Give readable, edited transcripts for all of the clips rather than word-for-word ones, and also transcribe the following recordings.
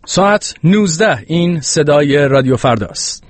ساعت 19 این صدای رادیو فردا است.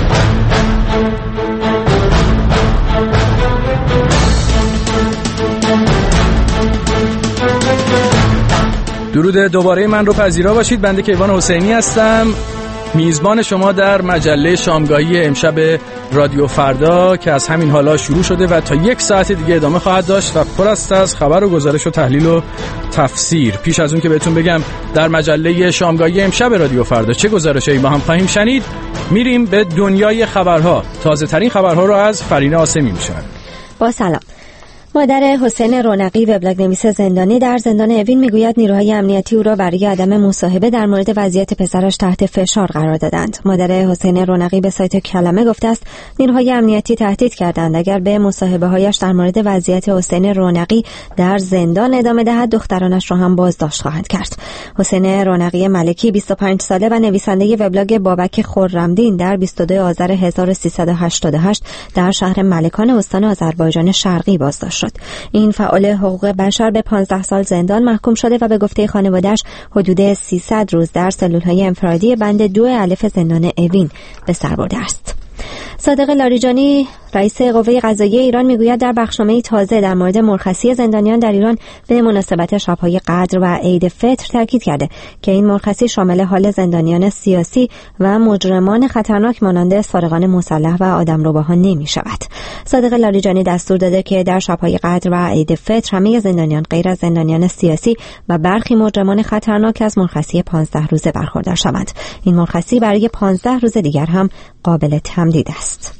درود دوباره من رو پذیرا باشید. بنده کیوان حسینی هستم، میزبان شما در مجله شامگاهی امشب رادیو فردا که از همین حالا شروع شده و تا 1 ساعت دیگه ادامه خواهد داشت و پر است از خبر و گزارش و تحلیل و تفسیر. پیش از اون که بهتون بگم در مجله شامگاهی امشب رادیو فردا چه گزارشایی با هم خواهیم شنید، میریم به دنیای خبرها. تازه ترین خبرها رو از فرینه آسمی میشنویم. با سلام. مادر حسین رونقی وبلاگ‌نویس زندانی در زندان اوین میگوید نیروهای امنیتی او را برای عدم مصاحبه در مورد وضعیت پسرش تحت فشار قرار دادند. مادر حسین رونقی به سایت کلمه گفته است نیروهای امنیتی تهدید کردند اگر به مصاحبه‌هایش در مورد وضعیت حسین رونقی در زندان ادامه دهد دخترانش را هم بازداشت خواهند کرد. حسین رونقی ملکی 25 ساله و نویسنده وبلاگ بابک خرمدین در 22 آذر 1388 در شهر ملکان استان آذربایجان شرقی بازداشت شد. این فعال حقوق بشر به 15 سال زندان محکوم شده و به گفته خانواده‌اش حدود 300 روز در سلول‌های انفرادی بند 2 الف زندان اوین به سر برده است. صادق لاریجانی رئیس قوه قضاییه ایران میگوید در بخشنامه‌ای تازه در مورد مرخصی زندانیان در ایران به مناسبت شب‌های قدر و عید فطر تاکید کرده که این مرخصی شامل حال زندانیان سیاسی و مجرمان خطرناک مانند سارقان مسلح و آدمرباها نمی‌شود. صادق لاریجانی دستور داده که در شب‌های قدر و عید فطر همه زندانیان غیر از زندانیان سیاسی و برخی مجرمان خطرناک از مرخصی 15 روزه برخوردار شوند. این مرخصی برای 15 روز دیگر هم قابل تمدید است.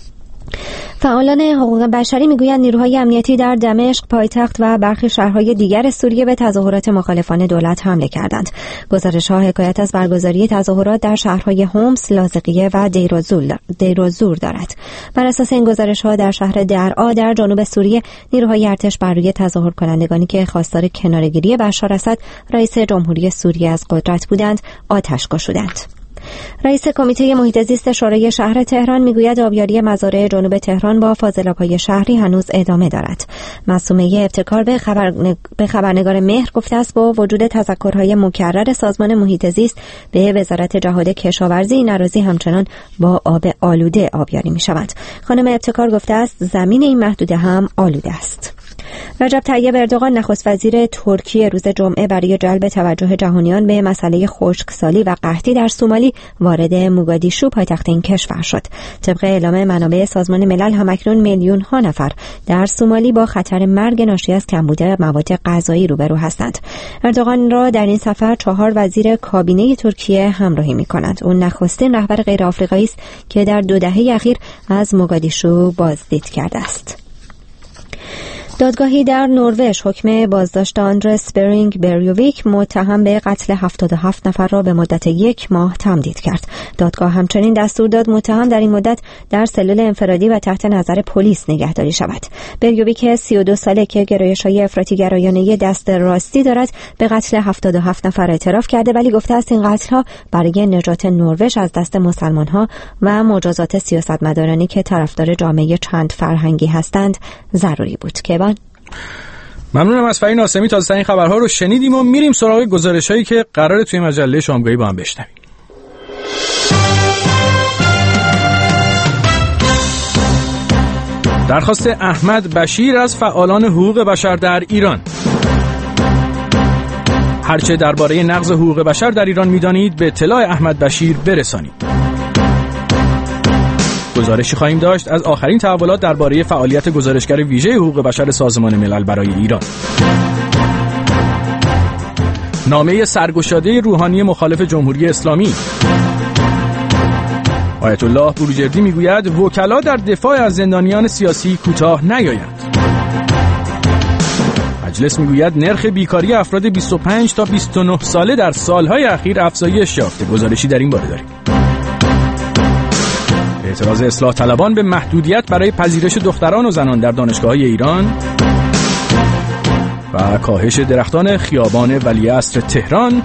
فعالان حقوق بشری میگویند نیروهای امنیتی در دمشق پایتخت و برخی شهرهای دیگر سوریه به تظاهرات مخالفان دولت حمله کردند. گزارش‌ها حکایت از برگزاری تظاهرات در شهرهای حمص، لاذقیه و دیرالزور دارد. بر اساس این گزارش‌ها در شهر درعا در جنوب سوریه نیروهای ارتش بر روی تظاهر کنندگانی که خواستار کناره‌گیری بشار اسد رئیس جمهوری سوریه از قدرت بودند آتش گشودند. رئیس کمیته محیط زیست شورای شهر تهران میگوید آبیاری مزارع جنوب تهران با فاضلاب‌های شهری هنوز ادامه دارد. معصومه ابتکار به خبرنگار مهر گفته است با وجود تذکرهای مکرر سازمان محیط زیست به وزارت جهاد کشاورزی این اراضی همچنان با آب آلوده آبیاری می‌شود. خانم ابتکار گفته است زمین این محدوده هم آلوده است. رجب طیب اردوغان نخست وزیر ترکیه روز جمعه برای جلب توجه جهانیان به مسئله خشکسالی و قحطی در سومالی وارد موگادیشو پایتخت این کشور شد. طبق اعلام منابع سازمان ملل همکنون میلیون ها نفر در سومالی با خطر مرگ ناشی از کمبود مواد غذایی روبرو هستند. اردوغان را در این سفر 4 وزیر کابینه ترکیه همراهی می‌کنند. اون نخستین رهبر غیر آفریقایی است که در 2 دهه اخیر از موگادیشو بازدید کرده است. دادگاهی در نروژ حکم بازداشت آندرس برینگ بریویک متهم به قتل 77 نفر را به مدت 1 ماه تمدید کرد. دادگاه همچنین دستور داد متهم در این مدت در سلول انفرادی و تحت نظر پلیس نگهداری شود. بریویک 32 ساله که گرایش‌های افراطی گرایانه دست راستی دارد به قتل 77 نفر اعتراف کرده ولی گفته است این قتل‌ها برای نجات نروژ از دست مسلمان‌ها و مجازات سیاستمدارانی که طرفدار جامعه چند فرهنگی هستند ضروری بود. که ممنونم از فرینه آسمی. تازه این خبرها رو شنیدیم و میریم سراغ گزارش‌هایی که قراره توی مجله شامگاهی با هم بشنویم. درخواست احمد بشیر از فعالان حقوق بشر در ایران. هرچه درباره نقض حقوق بشر در ایران می‌دانید به اطلاع احمد بشیر برسانید. گزارشی خواهیم داشت از آخرین تحولات درباره فعالیت گزارشگر ویژه حقوق بشر سازمان ملل برای ایران. نامه سرگشاده روحانی مخالف جمهوری اسلامی. آیت الله بروجردی میگوید وکلا در دفاع از زندانیان سیاسی کوتاه نیایند. مجلس میگوید نرخ بیکاری افراد 25 تا 29 ساله در سالهای اخیر افزایش یافته. گزارشی در این باره داریم. اعتراض اصلاح طلبان به محدودیت برای پذیرش دختران و زنان در دانشگاه‌های ایران و کاهش درختان خیابان ولیعصر تهران.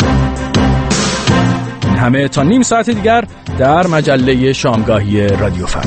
این همه تا نیم ساعت دیگر در مجله شامگاهی رادیو فردا.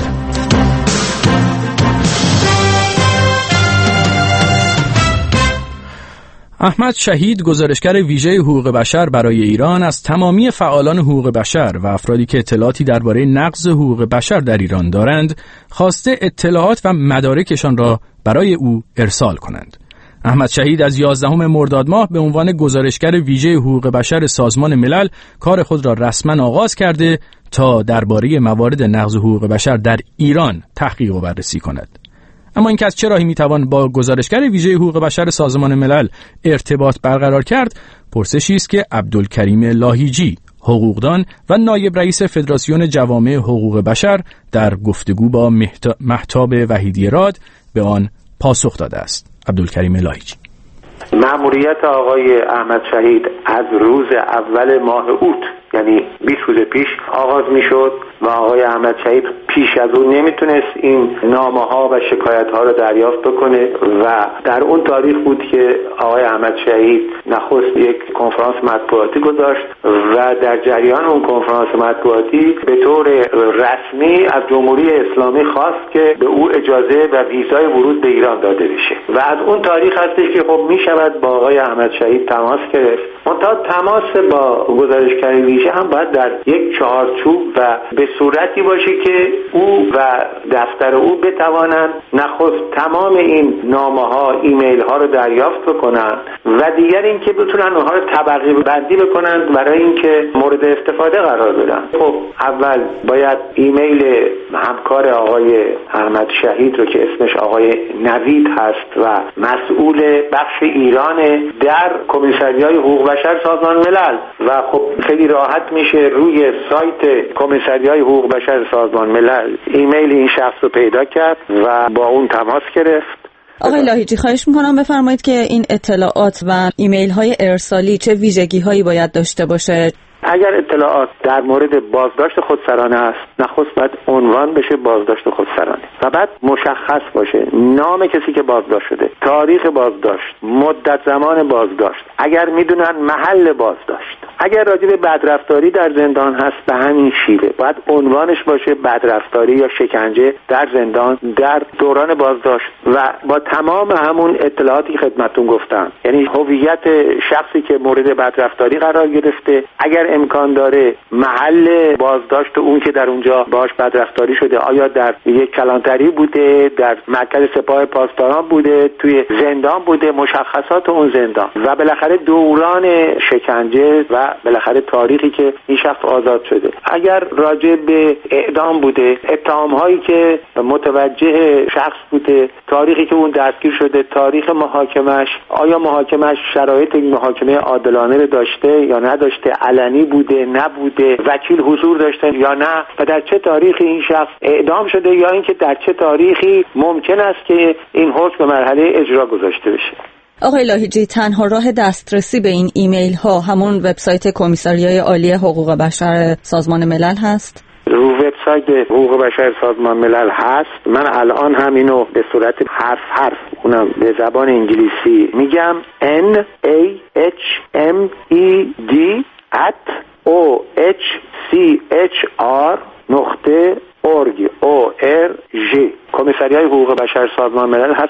احمد شهید، گزارشگر ویژه حقوق بشر برای ایران، از تمامی فعالان حقوق بشر و افرادی که اطلاعاتی درباره نقض حقوق بشر در ایران دارند، خواسته اطلاعات و مدارکشان را برای او ارسال کنند. احمد شهید از 11 مرداد ماه به عنوان گزارشگر ویژه حقوق بشر سازمان ملل کار خود را رسما آغاز کرده تا درباره موارد نقض حقوق بشر در ایران تحقیق و بررسی کند. اما اینکه از چه راهی میتوان با گزارشگر ویژه حقوق بشر سازمان ملل ارتباط برقرار کرد، پرسشی است که عبدالکریم لاهیجی، حقوقدان و نایب رئیس فدراسیون جوامع حقوق بشر، در گفتگو با مهتاب وحیدی راد به آن پاسخ داده است. عبدالکریم لاهیجی: مأموریت آقای احمد شهید از روز اول ماه اوت، یعنی 20 روز پیش آغاز می شد و آقای احمد شهید پیش از اون نمیتونست این نامه ها و شکایت ها رو دریافت بکنه و در اون تاریخ بود که آقای احمد شهید نخست یک کنفرانس مطبوعاتی گذاشت و در جریان اون کنفرانس مطبوعاتی به طور رسمی از جمهوری اسلامی خواست که به او اجازه و ویزای ورود به ایران داده بشه و از اون تاریخ هستش که خب می شود با آقای احمد شهید تماس گرفت. منتها تماس با گزارشگر ویژه هم باید در یک چارچوب و به صورتی باشه که او و دفتر او بتوانند نخست تمام این نامه ها، ایمیل ها رو دریافت بکنن و دیگر اینکه بتونن اونها رو طبقه بندی بکنن برای اینکه مورد استفاده قرار بدن. خب اول باید ایمیل همکار آقای احمد شهید رو که اسمش آقای نوید هست و مسئول بخش ایران در کمیسریای حقوق بشر سازمان ملل و خب خیلی راحت میشه روی سایت کمیسریای حقوق بشر سازمان ملل ایمیل این شخص رو پیدا کرد و با اون تماس گرفت. آقای لاهیجی، خواهش میکنم بفرمایید که این اطلاعات و ایمیل های ارسالی چه ویژگی هایی باید داشته باشه؟ اگر اطلاعات در مورد بازداشت خودسرانه است، نخست باید عنوان بشه بازداشت خودسرانه و بعد مشخص باشه نام کسی که بازداشت شده، تاریخ بازداشت، مدت زمان بازداشت، اگر میدونن محل بازداشت. اگر راجع به بدرفتاری در زندان هست به همین شیوه باید عنوانش باشه بدرفتاری یا شکنجه در زندان در دوران بازداشت و با تمام همون اطلاعاتی خدمتتون گفتم، یعنی هویت شخصی که مورد بدرفتاری قرار گرفته، اگر امکان داره محل بازداشت اون که در اونجا باهاش بدرفتاری شده، آیا در یک کلانتری بوده، در مرکز سپاه پاسداران بوده، توی زندان بوده، مشخصات اون زندان و بالاخره دوران شکنجه و بالاخره تاریخی که این شخص آزاد شده. اگر راجع به اعدام بوده، اتهام هایی که متوجه شخص بوده، تاریخی که اون دستگیر شده، تاریخ محاکمش، آیا محاکمش شرایط محاکمه عادلانه رو داشته یا نداشته، علنی بوده نبوده، وکیل حضور داشته یا نه و در چه تاریخی این شخص اعدام شده یا اینکه در چه تاریخی ممکن است که این حکم به مرحله اجرا گذاشته بشه. آقای لاهیجی، تنها راه دسترسی به این ایمیل ها همون وبسایت کمیسریای عالی حقوق بشر سازمان ملل هست؟ رو وبسایت حقوق بشر سازمان ملل هست. من الان همینو به صورت حرف اونم به زبان انگلیسی میگم NAHMED@OHCHR.org کمیسریای حقوق بشر سازمان ملل هست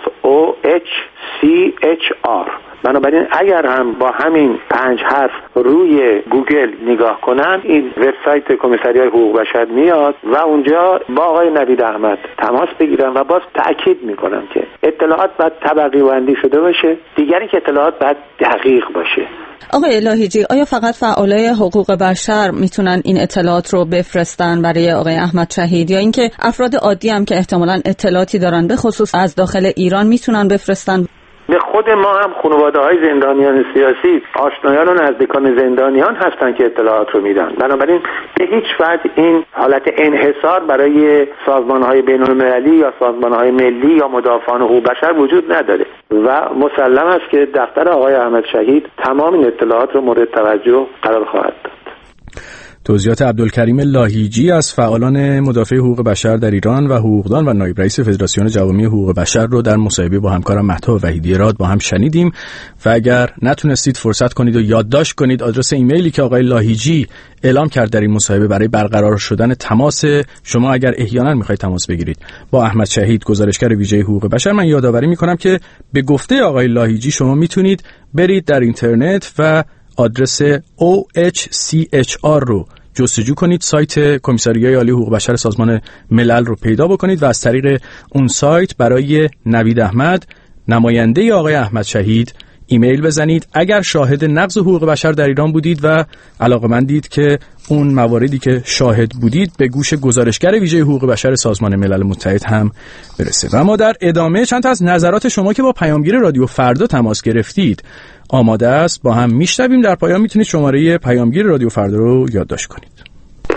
OHCHR. بنابراین اگر هم با همین 5 حرف روی گوگل نگاه کنن این وبسایت کمیسریای حقوق بشر میاد و اونجا با آقای نوید احمد تماس بگیرن و باز تأکید میکنن که اطلاعات باید طبقه بندی شده باشه، دیگری که اطلاعات باید دقیق باشه. آقای الهیجی، آیا فقط فعالای حقوق بشر میتونن این اطلاعات رو بفرستن برای آقای احمد شهید یا اینکه افراد عادی هم که احتمالاً اطلاعاتی دارن به خصوص از داخل ایران میتونن بفرستن؟ به خود ما هم خانواده‌های زندانیان سیاسی، آشنایان و نزدیکان زندانیان هستن که اطلاعات رو میدن. بنابراین به هیچ وجه این حالت انحصار برای سازمان‌های بین‌المللی یا سازمان‌های ملی یا مدافعان حقوق بشر وجود نداره و مسلم است که دفتر آقای احمد شهید تمام این اطلاعات رو مورد توجه قرار خواهد داد. توضیحات عبدالکریم لاهیجی از فعالان مدافع حقوق بشر در ایران و حقوقدان و نایب رئیس فدراسیون جوامع حقوق بشر رو در مصاحبه با همکارم مهتاب وحیدی راد با هم شنیدیم و اگر نتونستید فرصت کنید و یادداشت کنید آدرس ایمیلی که آقای لاهیجی اعلام کرد در این مصاحبه برای برقرار شدن تماس شما اگر احیانا میخواید تماس بگیرید با احمد شهید گزارشگر ویژه حقوق بشر، من یادآوری میکنم که به گفته آقای لاهیجی شما میتونید برید در اینترنت و آدرس OHCHR رو جستجو کنید، سایت کمیساریای عالی حقوق بشر سازمان ملل رو پیدا بکنید و از طریق اون سایت برای نوید احمد نماینده آقای احمد شهید ایمیل بزنید اگر شاهد نقض حقوق بشر در ایران بودید و علاقه‌مندید که اون مواردی که شاهد بودید به گوش گزارشگر ویژه حقوق بشر سازمان ملل متحد هم برسه. و ما در ادامه چند تا از نظرات شما که با پیامگیر رادیو فردا تماس گرفتید آماده است با هم میشنویم. در پایان میتونید شماره پیامگیر رادیو فردا رو یادداشت کنید.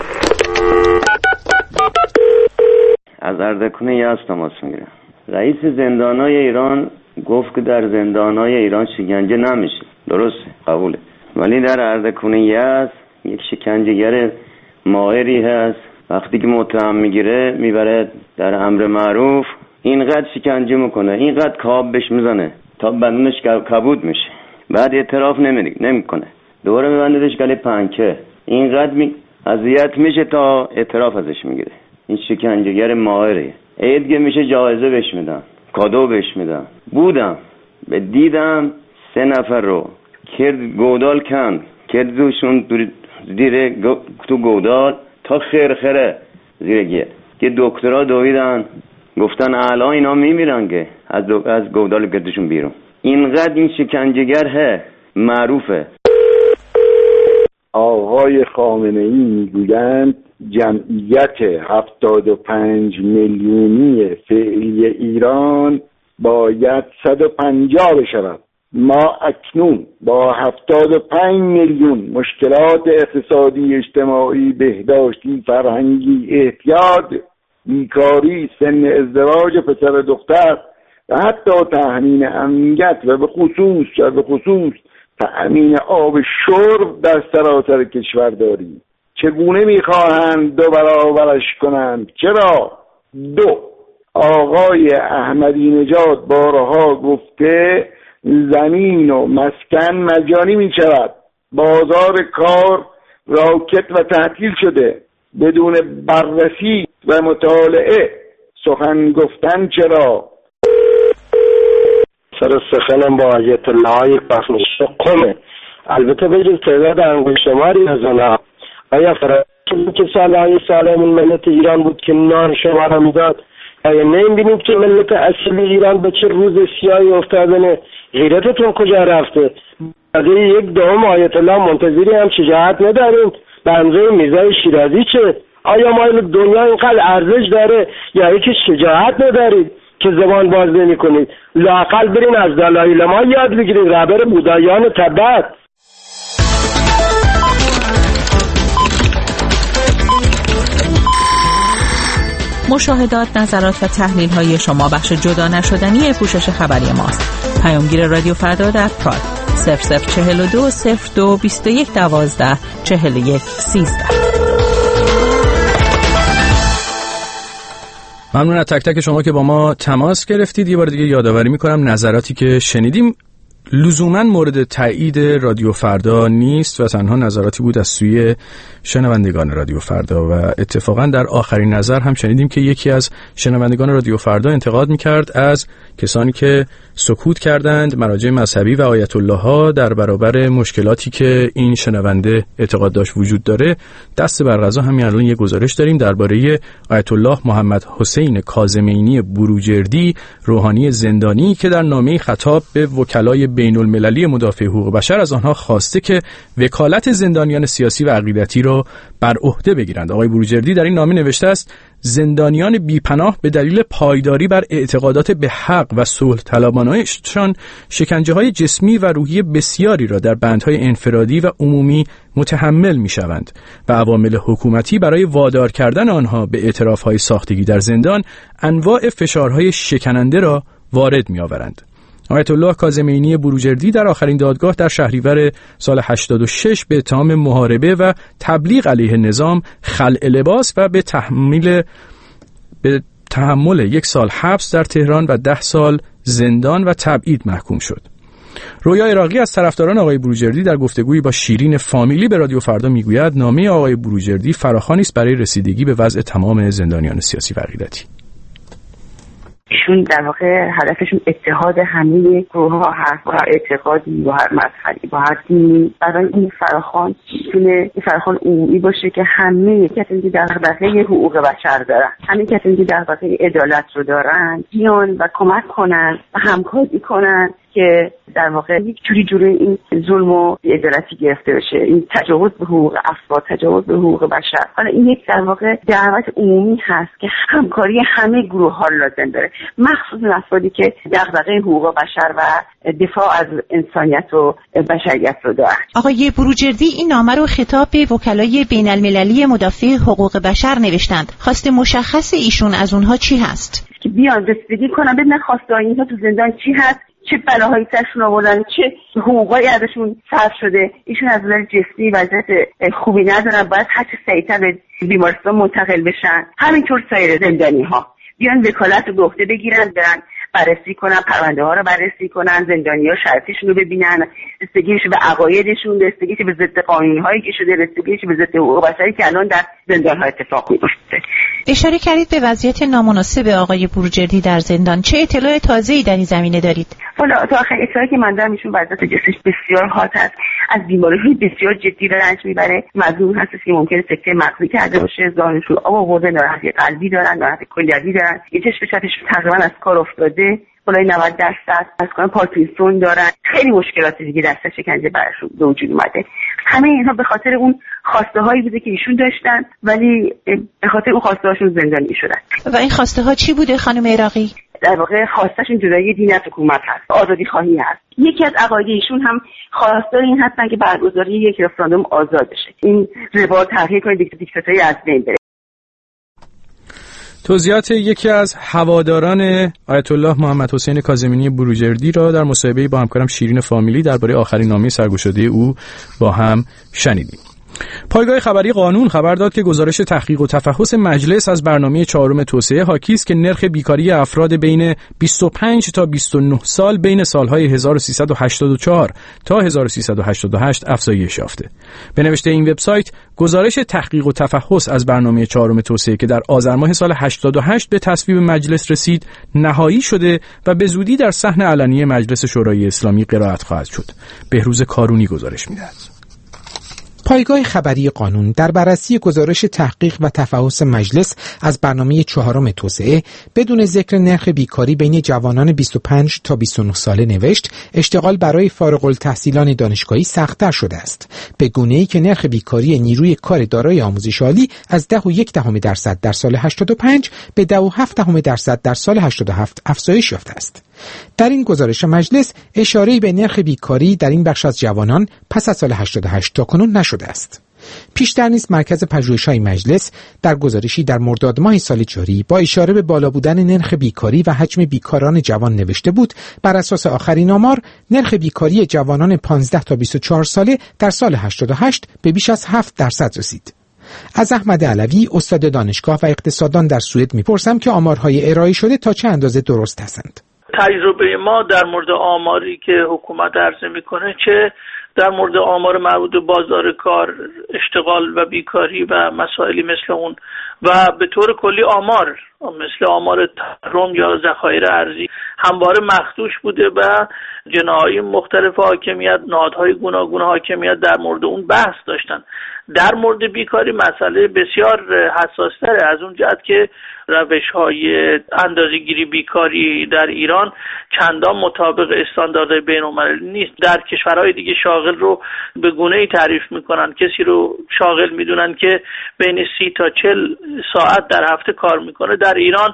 از اردکونه یاس تماس میگیرم. رئیس زندانای ایران گفت که در زندانای ایران شکنجه نمیشه. درسته، قبوله. ولی در اردکونه یاس یک شکنجهگر ماهری هست، وقتی که متهم میگیره میبره در امر معروف، اینقدر شکنجه میکنه، اینقدر کاب بهش میزنه تا بدنش کبود میشه، بعد اعتراف نمیکنه، دوباره میبندهش گله پنکه، اینقدر اذیت میشه تا اعتراف ازش میگیره. این شکنجهگر ماهره. عیدگه میشه جایزه بهش میدن، کادو بهش میدن. بودم دیدم 3 نفر رو کرد گودال کن، کرد دوشون زیر تو گودال تا خیره زیرگیه که دکترها دویدن گفتن الان اینا میمیرن که از گودال کردشون بیرون. اینقدر این شکنجهگر معروفه. آقای خامنه‌ای میگویند جمعیت 75 میلیونی فعلی ایران باید 150 بشود. ما اکنون با 75 میلیون مشکلات اقتصادی، اجتماعی، بهداشتی، فرهنگی، اعتیاد، بیکاری، سن ازدواج پسر دختر و حتی تأمین امنیت و به خصوص تأمین آب شرب در سراسر کشور داریم. چگونه میخواهند 2 برابرش کنند؟ چرا؟ 2. آقای احمدی نژاد بارها گفته زمین و مسکن مجانی میشود، بازار کار راکت و تعطیل شده، بدون بررسی و مطالعه سخن گفتن چرا؟ سر سخنم با آیت الله یک بخش قومه. البته بجز تعداد انگوش شماری نزنه. آیا فرانسه که سالهای ملت ایران بود که نان شماره میداد؟ آیا نمیبینید که ملت اصلی ایران به چه روز سیاهی افتادنه؟ غیرتتون کجا رفته؟ برای 1/2 آیت الله منتظری هم شجاعت نداریم؟ به اندازه میرزای شیرازی چه؟ آیا ما دنیا اینقدر ارزش داره یا اینکه شجاعت ندارید که زبان باز نمی کنید؟ لااقل برین از دلایل ما یاد بگیرید، رهبر بودایان تبت. مشاهدات، نظرات و تحلیل های شما بخش جدا نشدنی پوشش خبری ماست. پیامگیر رادیو فردا در پراگ 0042 02 21 12 41 13. ممنون از تک تک شما که با ما تماس گرفتید. یه بار دیگه یادآوری میکنم نظراتی که شنیدیم لزوما مورد تایید رادیو فردا نیست و تنها نظراتی بود از سوی شنوندگان رادیو فردا و اتفاقا در آخرین نظر هم شنیدیم که یکی از شنوندگان رادیو فردا انتقاد میکرد از کسانی که سکوت کردند، مراجع مذهبی و آیت الله ها در برابر مشکلاتی که این شنونده اعتقاد داشت وجود داره. دست بر قضا همین الان یه گزارش داریم درباره آیت الله محمد حسین کاظمینی بروجردی، روحانی زندانی که در نامه‌ای خطاب به وکلای بین المللی مدافع حقوق بشر از آنها خواسته که وکالت زندانیان سیاسی و عقیدتی را بر عهده بگیرند. آقای بروجردی در این نامه نوشته است: زندانیان بیپناه به دلیل پایداری بر اعتقادات به حق و صلح طلبانه‌شان شکنجه‌های جسمی و روحی بسیاری را در بندهای انفرادی و عمومی متحمل می‌شوند و عوامل حکومتی برای وادار کردن آنها به اعتراف‌های ساختگی در زندان انواع فشارهای شکننده را وارد می‌آورند. آیت الله کاظمینی بروجردی در آخرین دادگاه در شهریور سال 86 به اتهام محاربه و تبلیغ علیه نظام، خلع لباس و به تحمل 1 سال حبس در تهران و 10 سال زندان و تبعید محکوم شد. رویا عراقی از طرفداران آقای بروجردی در گفتگویی با شیرین فامیلی به رادیو فردا میگوید نامه آقای بروجردی فراخوانی است برای رسیدگی به وضع تمام زندانیان سیاسی و عقیدتی. ایشون در واقع هدفشون اتحاد همه گروه‌ها هست، با هر اعتقادی، با هر مذهبی، با هر دینی. برای این فراخوان میتونه این فراخوان عمومی باشه که همه کسانی که دغدغه حقوق بشر دارن، همه کسانی که دغدغه عدالت رو دارن بیان و کمک کنن و همکاری کنن که در واقع یک جوری این ظلم و بی‌عدالتی گرفته بشه، این تجاوز به حقوق افراد، تجاوز به حقوق بشر. حالا این یک در واقع دعوت عمومی هست که همکاری همه گروه‌ها لازم داره، مخصوصا افرادی که دغدغه حقوق بشر و دفاع از انسانیت و بشریت رو دارن. آقای بروجردی این نامه رو خطاب به وکلای بین‌المللی مدافع حقوق بشر نوشتند. خواست مشخص ایشون از اونها چی هست؟ که بیان رسیدگی کنن ببینن خواسته اینها تو زندان چی هست، چه بلاهایی سرشون آوردن، چه حقوقایی ازشون صرف شده. ایشون از نظر جسمی وضعیت خوبی ندارن، باید هر چه سریعتر به بیمارستان منتقل بشن. همینطور سایر زندانی‌ها بیان وکالت رو به عهده بگیرن، برن بررسی کنن، پرونده ها رو بررسی کنن، زندانی‌ها شرطشون رو ببینن، رسیدگیش به عقایدشون، رسیدگیش به ضد قانون‌هایی که شده، رسیدگیش به ضد حقوق بشری که الان در زندان‌ها اتفاق می‌افته. اشاره کردید به وضعیت نامناسب آقای بروجردی در زندان. چه اطلاع تازه‌ای در این زمینه دارید؟ والا تا آخرین اطلاعی که من دارم ایشون وضعیت جسمش بسیار حاد است، از بیماری‌های بسیار جدی رنج میبره. مظنون هست که ممکنه سکته مغزی کرده باشه، ذهنشون آب آورده، ناراحتی قلبی دارن، ناراحتی کلیوی دارن، یه چشم چپش تقریبا از کار افتاده، بالای 90% از کار پارکینسون دارن. خیلی مشکلاتی دیگه دست شکنجه براشون به وجود اومده. همه اینها به خاطر اون خواسته هایی بوده که ایشون داشتن، ولی به خاطر اون خواسته هاشون زندانی شدن. و این خواسته ها چی بوده خانم عراقی؟ در واقع خواستشون جدایی دین از حکومت هست، آزادی خواهی هست. یکی از عقاید ایشون هم خواستار این هستن که برگزاری یک رفراندوم آزاد بشه، این روال تغییر کنه، دیکتاتوری از بین بره. توضیحات یکی از هواداران آیت الله محمد حسین کاظمینی بروجردی را در مصاحبه‌ای با همکارم شیرین فامیلی درباره آخرین نامه سرگشاده او با هم شنیدیم. پایگاه خبری قانون خبر داد که گزارش تحقیق و تفحص مجلس از برنامه 4 توسعه حاکی است که نرخ بیکاری افراد بین 25 تا 29 سال بین سالهای 1384 تا 1388 افزایش یافته. به نوشته این وبسایت، گزارش تحقیق و تفحص از برنامه 4 توسعه که در آذر ماه سال 88 به تصویب مجلس رسید، نهایی شده و به زودی در صحن علنی مجلس شورای اسلامی قرائت خواهد شد. بهروز کارونی گزارش می‌دهد. پایگاه خبری قانون در بررسی گزارش تحقیق و تفحص مجلس از برنامه 4 توسعه بدون ذکر نرخ بیکاری بین جوانان 25 تا 29 ساله نوشت اشتغال برای فارغ التحصیلان دانشگاهی سخت‌تر شده است، به گونه‌ای که نرخ بیکاری نیروی کار دارای آموزش عالی از 10.1% در سال 85 به 10.7% در سال 87 افزایش یافته است. در این گزارش مجلس اشاره‌ای به نرخ بیکاری در این بخش از جوانان پس از سال 88 تا کنون نشده است. پیشتر نیز مرکز پژوهش‌های مجلس در گزارشی در مرداد ماه سال جاری با اشاره به بالا بودن نرخ بیکاری و حجم بیکاران جوان نوشته بود بر اساس آخرین آمار نرخ بیکاری جوانان 15 تا 24 ساله در سال 88 به بیش از 7% رسید. از احمد علوی استاد دانشگاه و اقتصاددان در سوئد میپرسم که آمارهای ارائه شده تا چه اندازه درست هستند. تجربه ما در مورد آماری که حکومت عرضه میکنه، چه در مورد آمار مربوط به بازار کار، اشتغال و بیکاری و مسائلی مثل اون و به طور کلی آمار مثل آمار تورم یا ذخایر ارزی همواره مخدوش بوده و جناح‌های مختلف حاکمیت، نهادهای گوناگون حاکمیت در مورد اون بحث داشتن. در مورد بیکاری مسئله بسیار حساس‌تره، از اون جهت که روش‌های اندازه‌گیری بیکاری در ایران چندان مطابق استانداردهای بین‌المللی نیست. در کشورهای دیگه شاغل رو به گونه‌ای تعریف می‌کنن، کسی رو شاغل می‌دونن که بین 30 تا 40 ساعت در هفته کار می‌کنه. در ایران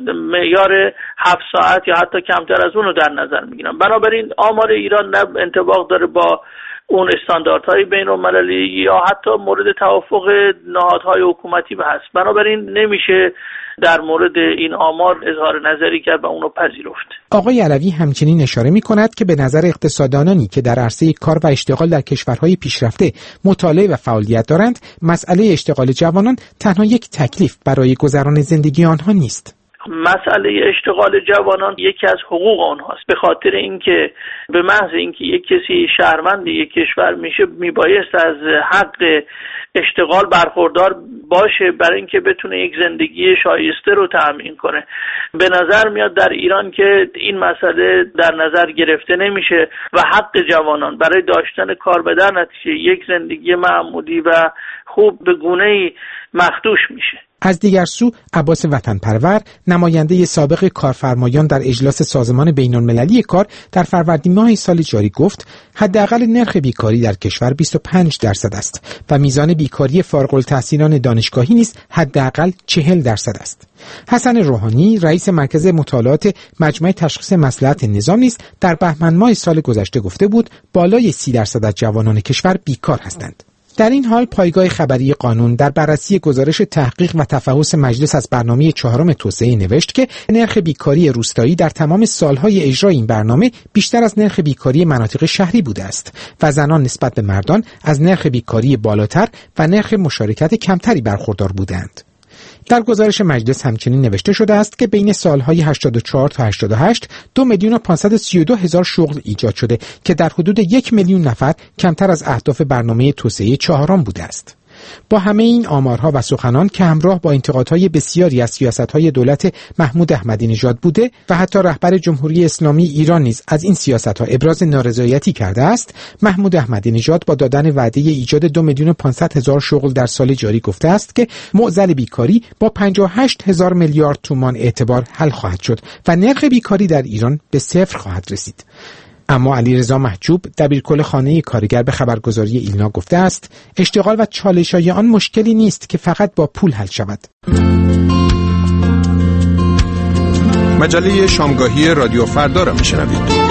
معیار 7 ساعت یا حتی کمتر از اون رو در نظر می‌گیرن. بنابراین آمار ایران نه انطباق داره با اون استانداردهای بین‌المللی یا حتی مورد توافق نهادهای حکومتی هست. بنابراین نمیشه در مورد این آمار اظهار نظری کرد و اونو پذیرفت. آقای علوی همچنین اشاره می‌کند که به نظر اقتصاددانانی که در عرصه کار و اشتغال در کشورهای پیشرفته مطالعه و فعالیت دارند، مسئله اشتغال جوانان تنها یک تکلیف برای گذران زندگی آنها نیست. مسئله اشتغال جوانان یکی از حقوق آنهاست، به خاطر اینکه به محض اینکه یک کسی شهروند یک کشور میشه میبایست از حق اشتغال برخوردار باشه برای اینکه بتونه یک زندگی شایسته رو تأمین کنه. به نظر میاد در ایران که این مسئله در نظر گرفته نمیشه و حق جوانان برای داشتن کار به در نتیجه یک زندگی معمولی و خوب به گونه‌ای مخدوش میشه. از دیگر سو عباس وطنپرور، نماینده سابق کارفرمایان در اجلاس سازمان بین‌المللی کار، در فروردین ماه سال جاری گفت حداقل نرخ بیکاری در کشور 25% است و میزان بیکاری فارغ التحصیلان دانشگاهی نیز حداقل 40% است. حسن روحانی، رئیس مرکز مطالعات مجمع تشخیص مصلحت نظام نیز در بهمن ماه سال گذشته گفته بود بالای 30% از جوانان کشور بیکار هستند. در این حال پایگاه خبری قانون در بررسی گزارش تحقیق و تفحص مجلس از برنامه 4 توسعه نوشت که نرخ بیکاری روستایی در تمام سالهای اجرای این برنامه بیشتر از نرخ بیکاری مناطق شهری بوده است و زنان نسبت به مردان از نرخ بیکاری بالاتر و نرخ مشارکت کمتری برخوردار بودند. در گزارش مجلس همچنین نوشته شده است که بین سالهای 84 تا 88 2,532,000 شغل ایجاد شده که در حدود 1,000,000 نفر کمتر از اهداف برنامه توسعه 4 بوده است. با همه این آمارها و سخنان که همراه با انتقادهای بسیاری از سیاستهای دولت محمود احمدی نژاد بوده و حتی رهبر جمهوری اسلامی ایران نیز از این سیاستها ابراز نارضایتی کرده است، محمود احمدی نژاد با دادن وعده ایجاد 2,500,000 شغل در سال جاری گفته است که معضل بیکاری با 58,000 میلیارد تومان اعتبار حل خواهد شد و نرخ بیکاری در ایران به 0 خواهد رسید. اما علیرضا محجوب، دبیرکل خانه کارگر، به خبرگزاری ایلنا گفته است اشتغال و چالش‌های آن مشکلی نیست که فقط با پول حل شود. مجله شامگاهی رادیو فردا را میشنوید.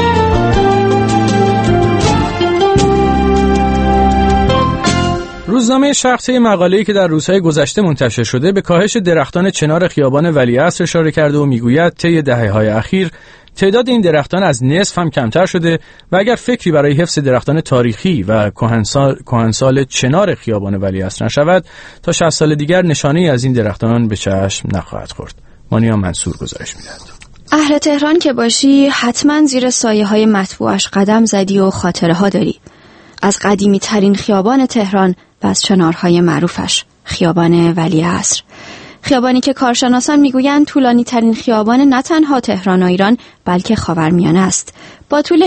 روزنامه شرق طی مقاله‌ای که در روزهای گذشته منتشر شده به کاهش درختان چنار خیابان ولیعصر اشاره کرده و میگوید طی دهه‌های اخیر تعداد این درختان از نصف هم کمتر شده و اگر فکری برای حفظ درختان تاریخی و کهنسال چنار خیابان ولیعصر نشود تا 60 سال دیگر نشانه‌ای از این درختان به چشم نخواهد خورد. مانیا منصور گزارش می‌دهد. اهل تهران که باشی حتما زیر سایه‌های مطبوعش قدم زدی و خاطره‌ها داری. از قدیمی ترین خیابان تهران و از چنارهای معروفش، خیابان ولیعصر. خیابانی که کارشناسان میگویند طولانی ترین خیابان نه تنها تهران و ایران بلکه خاورمیانه است، با طول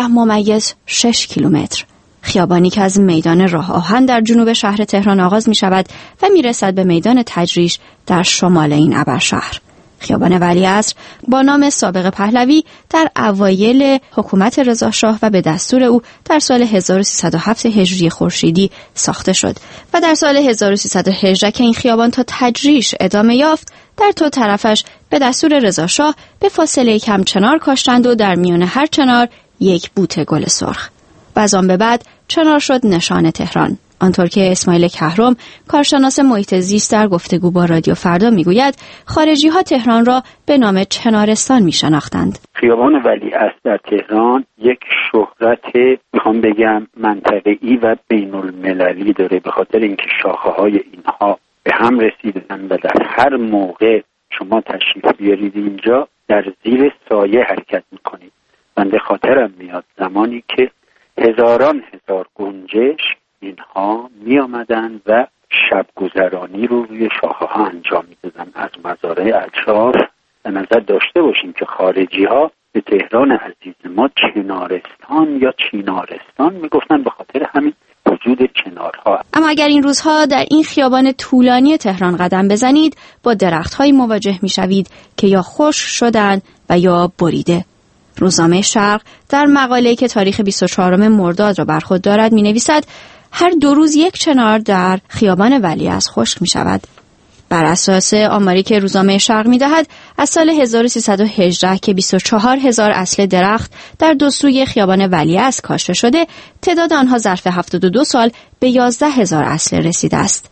18.6 کیلومتر. خیابانی که از میدان راه آهن در جنوب شهر تهران آغاز می شود و می رسد به میدان تجریش در شمال این ابرشهر. خیابان ولیعصر با نام سابق پهلوی در اوایل حکومت رضا شاه و به دستور او در سال 1307 هجری خورشیدی ساخته شد و در سال 1318 که این خیابان تا تجریش ادامه یافت، در دو طرفش به دستور رضا شاه به فاصله کم چنار کاشتند و در میان هر چنار یک بوته گل سرخ. و از آن به بعد چنار شد نشان تهران. آنطور که اسماعیل کهرم، کارشناس محیط زیست، در گفتگو با رادیو فردا میگوید خارجی‌ها تهران را به نام چنارستان میشناختند. خیابان ولیعصر در تهران یک شهرت میخوام بگم منطقه‌ای و بین‌المللی داره، به خاطر اینکه شاخه‌های اینها به هم رسیدن و در هر موقع شما تشریف بیارید اینجا در زیر سایه حرکت میکنید. بنده خاطرم میاد زمانی که هزاران هزار گنجشک اینها می آمدن و شب گذرانی رو روی شاخه ها انجام می دادن. از مزارع اطراف به نظر داشته باشیم که خارجی ها به تهران عزیز ما چنارستان یا چینارستان می گفتن به خاطر همین وجود چنارها. اما اگر این روزها در این خیابان طولانی تهران قدم بزنید با درخت‌هایی مواجه می شوید که یا خشک شدن و یا بریده. روزنامه شرق در مقاله‌ای که تاریخ 24 مرداد را بر خود دارد می نویسد هر 2 روز یک چنار در خیابان ولیعصر خشک می شود. بر اساس آماری که روزنامه شرق می دهد از سال 1318 که 24,000 اصل درخت در 2 سوی خیابان ولیعصر کاشته شده، تعداد آنها ظرف 72 سال به 11,000 اصل رسیده است.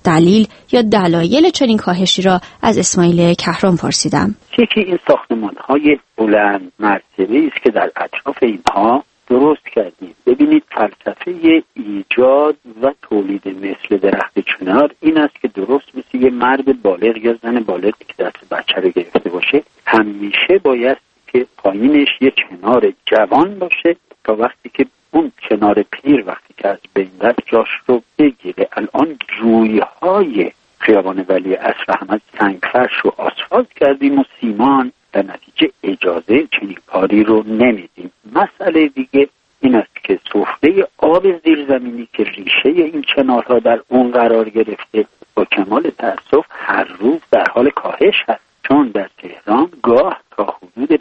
دلیل یا دلایل چنین کاهشی را از اسماعیل کهرام پرسیدم. یکی این ساختمان‌های بلند مرتبه‌ای است که در اطراف اینها درست کردیم. ببینید فلسفه ایجاد و تولید مثل درخت چنار این است که درست مثل یه مرد بالغ یا زن بالغ که دست بچه رو گرفته باشه، همیشه باید که پایینش یه چنار جوان باشه تا وقتی که اون چنار پیر وقتی که از بین رفت جاش رو بگیره. الان جویهای خیابان ولیعصر احمد سنگفرش رو آسفالت کردیم و سیمان، در نتیجه اجازه چنین کاری رو نمیدیم. مسئله دیگه این است که سفره آب زیرزمینی که ریشه این چنارها در اون قرار گرفته با کمال تأسف هر روز در حال کاهش هست، چون در تهران گاه تا حدود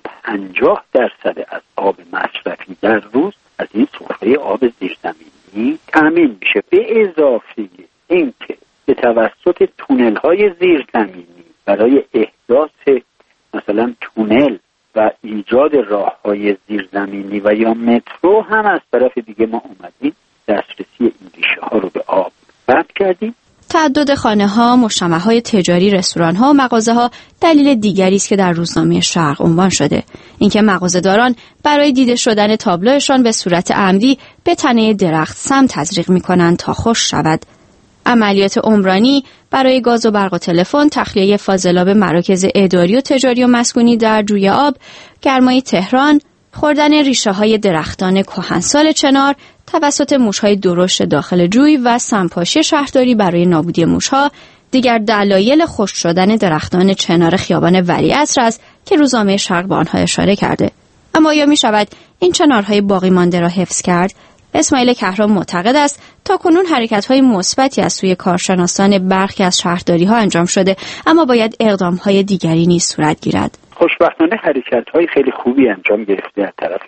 50% از آب مصرفی در روز از این سفره آب زیرزمینی تامین میشه. به اضافه این که به توسط تونل‌های زیرزمینی برای احداث مثلا تونل و ایجاد راه‌های زیرزمینی و یا مترو هم از طرف دیگه ما اومدیم دسترسی این ریشه‌ها رو به آب قطع کردیم. تعدد خانه‌ها، مجتمع‌های تجاری، رستوران‌ها و مغازه‌ها دلیل دیگری است که در روزنامه شرق عنوان شده. اینکه مغازه‌داران برای دیده شدن تابلوشان به صورت عمدی به تنه درخت سم تزریق می‌کنند تا خشک شود. عملیات عمرانی برای گاز و برق و تلفن، تخلیه فاضلاب مراکز اداری و تجاری و مسکونی در جوی آب، گرمای تهران، خوردن ریشه‌های درختان کهنسال چنار توسط موش‌های درشت داخل جوی و سمپاشی شهرداری برای نابودی موش‌ها دیگر دلایل خشک شدن درختان چنار خیابان ولیعصر است که روزنامه شرق به آنها اشاره کرده. اما آیا می‌شود این چنارهای باقی مانده را حفظ کرد؟ اسماعیل کهرام معتقد است تاکنون حرکت‌های مثبتی از سوی کارشناسان برخی از شهرداری‌ها انجام شده، اما باید اقدام‌های دیگری نیز صورت گیرد. خوشبختانه حرکت‌های خیلی خوبی انجام گرفته از طرف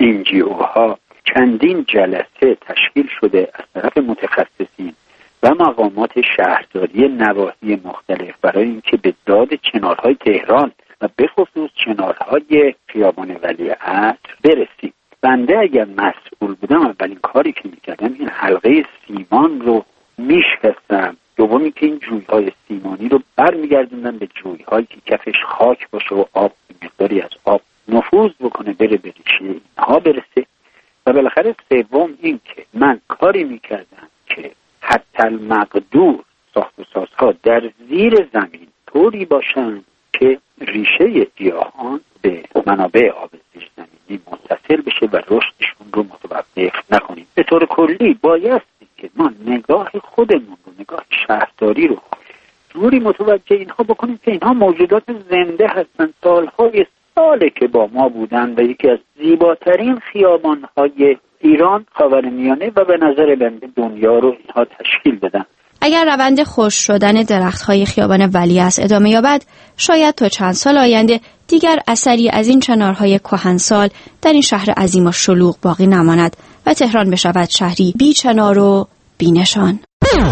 NGO‌ها. چندین جلسه تشکیل شده از طرف متخصصین و مقامات شهرداری نواحی مختلف برای اینکه به داد چنارهای تهران و به خصوص چنارهای خیابان ولیعصر برسیم. بنده اگر مسئول بودم اولین کاری که میکردم این حلقه سیمان رو میشکستم. دومی که این جویهای سیمانی رو برمیگردوندم به جویهایی که کفش خاک باشه و آب مقداری از آب نفوذ بکنه بره به ریشه اینها برسه. و بالاخره سوم این که من کاری میکردم که حتی المقدور ساخت و سازها در زیر زمین طوری باشن که ریشه گیاهان به منابع آب زیر زمینی متصل بشه و رشدشون رو متوقف نکنیم. به طور کلی بایستی که ما نگاه خودمون رو، نگاه شهرداری رو جوری متوجه اینها بکنیم که اینها موجودات زنده هستن. سالهای ساله که با ما بودن و یکی از زیباترین خیابان‌های ایران، خاورمیانه و به نظر بنده دنیا رو اینها تشکیل دادن. اگر روند خشک شدن درخت‌های خیابان ولیعصر ادامه یابد، شاید تا چند سال آینده دیگر اثری از این چنارهای کهنسال در این شهر عظیم و شلوغ باقی نماند و تهران بشود شهری بی چنار و بی نشان.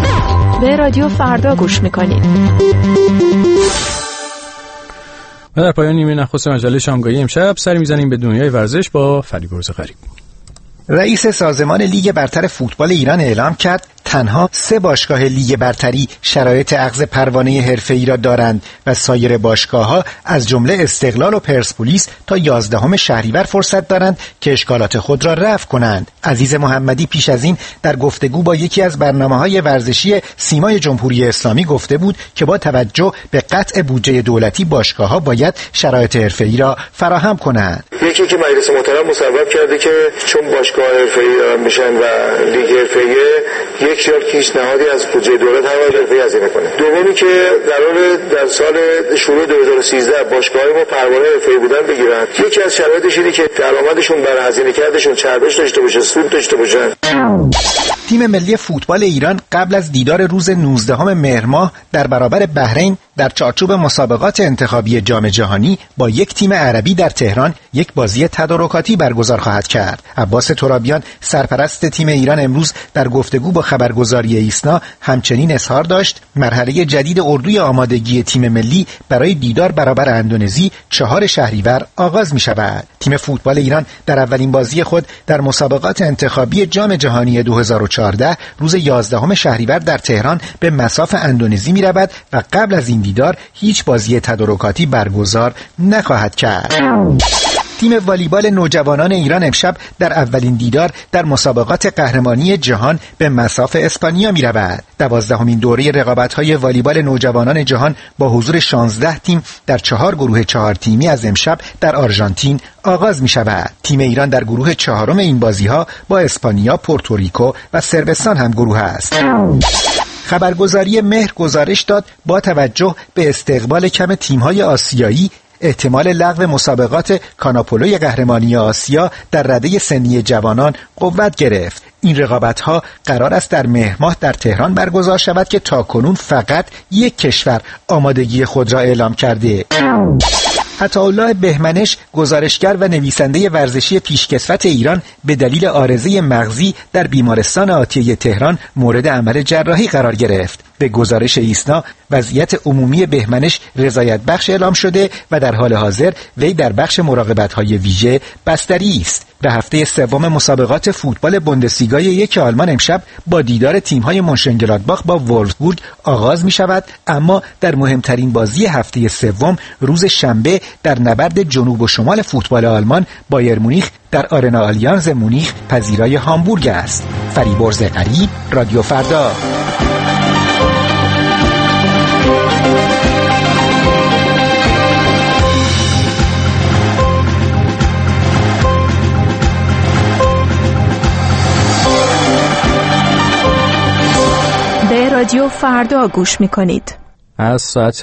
به رادیو فردا گوش می‌کنید. و در پایان نیمه نخست مجله شامگاهی امشب سری می‌زنیم به دنیای ورزش با فریبرز غریب. رئیس سازمان لیگ برتر فوتبال ایران اعلام کرد تنها 3 باشگاه لیگ برتری شرایط اخذ پروانه حرفه‌ای را دارند و سایر باشگاه‌ها از جمله استقلال و پرسپولیس تا 11 شهریور فرصت دارند که اشکالات خود را رفع کنند. عزیز محمدی پیش از این در گفتگو با یکی از برنامه‌های ورزشی سیمای جمهوری اسلامی گفته بود که با توجه به قطع بودجه دولتی باشگاه‌ها باید شرایط حرفه‌ای را فراهم کنند. یکی که مجلس محترم مصوب کرده که چون باشگاه حرفه‌ای دارن میشن و لیگ حرفه‌ای یک ریال هیچ نهادی از بودجه دولت هر حرفه‌ای هزینه کنه. دومی که قراره در سال شروع 2013 باشگاه‌های ما پروانه حرفه‌ای بودن بگیرن. یکی از شرایطش اینه که درآمدشون بر هزینه کردشون چربش داشته باشه، سود داشته باشن. تیم ملی فوتبال ایران قبل از دیدار روز 19 مهر ماه در برابر بحرین در چارچوب مسابقات انتخابی جام جهانی با یک تیم عربی در تهران یک بازی تدارکاتی برگزار خواهد کرد. عباس ترابیان سرپرست تیم ایران امروز در گفتگو با خبرگزاری ایسنا همچنین اظهار داشت مرحله جدید اردوی آمادگی تیم ملی برای دیدار برابر اندونزی 4 شهریور آغاز می شود. تیم فوتبال ایران در اولین بازی خود در مسابقات انتخابی جام جهانی 2014 روز 11 شهریور در تهران به مصاف اندونزی می رود و قبل از این دیدار هیچ بازی تدارکاتی برگزار نخواهد کرد. تیم والیبال نوجوانان ایران امشب در اولین دیدار در مسابقات قهرمانی جهان به مصاف اسپانیا می رود. 12مین دوره رقابت‌های والیبال نوجوانان جهان با حضور 16 تیم در 4 گروه 4 تیمی از امشب در آرژانتین آغاز می شود. تیم ایران در گروه 4 این بازی‌ها با اسپانیا، پورتوریکو و صربستان هم گروه است. خبرگزاری مهر گزارش داد با توجه به استقبال کم تیم‌های آسیایی احتمال لغو مسابقات کاناپولوی قهرمانی آسیا در رده سنی جوانان قوت گرفت. این رقابت‌ها قرار است در مهر ماه در تهران برگزار شود که تاکنون فقط یک کشور آمادگی خود را اعلام کرده. عطاالله بهمنش گزارشگر و نویسنده ورزشی پیشکسوت ایران به دلیل عارضه مغزی در بیمارستان آتیه تهران مورد عمل جراحی قرار گرفت. به گزارش ایسنا وضعیت عمومی بهمنش رضایت بخش اعلام شده و در حال حاضر وی در بخش مراقبت‌های ویژه بستری است. به هفته سوم مسابقات فوتبال بوندسلیگای 1 آلمان امشب با دیدار تیم‌های مونشنگلادباخ با وولفسبورگ آغاز می شود، اما در مهمترین بازی هفته سوم روز شنبه در نبرد جنوب و شمال فوتبال آلمان بایر مونیخ در آرنا آلیانز مونیخ پذیرای هامبورگ است. فریبرز غریب، رادیو فردا. به رادیو فردا گوش میکنید. از ساعت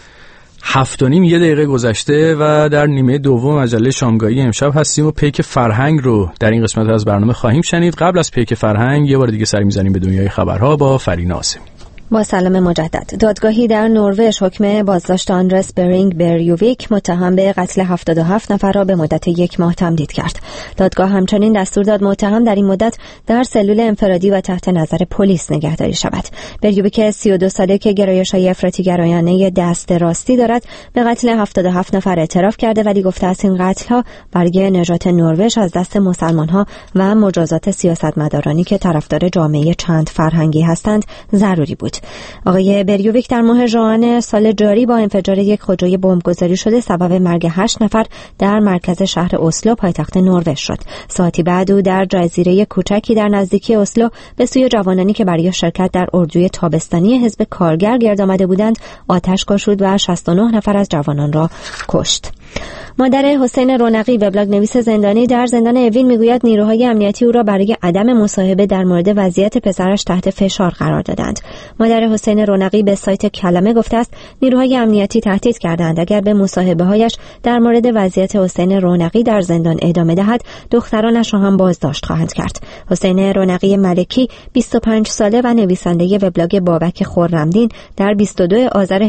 7:30 یه دقیقه گذشته و در نیمه دوم مجله شامگاهی امشب هستیم و پیک فرهنگ رو در این قسمت از برنامه خواهیم شنید. قبل از پیک فرهنگ یه بار دیگه سری میزنیم به دنیای خبرها با فرین آسمی. با سلام مجدد. دادگاهی در نروژ حکم بازداشت آندرس برینگ بریویک متهم به قتل 77 نفر را به مدت 1 ماه تمدید کرد. دادگاه همچنین دستور داد متهم در این مدت در سلول انفرادی و تحت نظر پلیس نگهداری شود. بریویک 32 ساله که گرایش‌های افراطی‌گرایانه دست راستی دارد به قتل 77 نفر اعتراف کرده، ولی گفته است این قتل‌ها برای نجات نروژ از دست مسلمان‌ها و مجازات سیاستمدارانی که طرفدار جامعه چند فرهنگی هستند ضروری بود. آقای بریویک در ماه ژوئن سال جاری با انفجار یک خودروی بمبگذاری شده سبب مرگ 8 نفر در مرکز شهر اسلو پایتخت نروژ شد. ساعتی بعد او در جزیره کوچکی در نزدیکی اسلو به سوی جوانانی که برای شرکت در اردوی تابستانی حزب کارگر گرد آمده بودند آتش گشود و 69 نفر از جوانان را کشت. مادر حسین رونقی وبلاگ نویس زندانی در زندان اوین میگوید نیروهای امنیتی او را برای عدم مصاحبه در مورد وضعیت پسرش تحت فشار قرار دادند. مادر حسین رونقی به سایت کلمه گفته است نیروهای امنیتی تهدید کردند اگر به مصاحبه‌هایش در مورد وضعیت حسین رونقی در زندان ادامه دهد دخترانش را هم بازداشت خواهند کرد. حسین رونقی ملکی 25 ساله و نویسنده وبلاگ بابک خرمدین در 22 آذر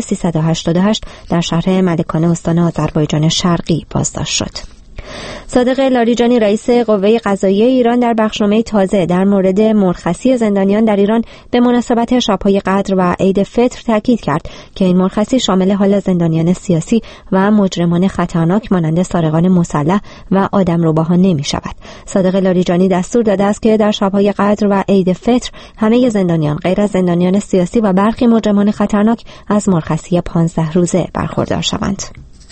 1388 در شهر ملکانه استان آذربایجان شرقی بازداشت شد. صادق لاریجانی رئیس قوه قضاییه ایران در بخشنامه تازه در مورد مرخصی زندانیان در ایران به مناسبت شب‌های قدر و عید فطر تاکید کرد که این مرخصی شامل حال زندانیان سیاسی و مجرمان خطرناک مانند سارقان مسلح و آدمرباها نمی‌شود. صادق لاریجانی دستور داده است که در شب‌های قدر و عید فطر همه زندانیان غیر از زندانیان سیاسی و برخی مجرمان خطرناک از مرخصی 15 روزه برخوردار شوند.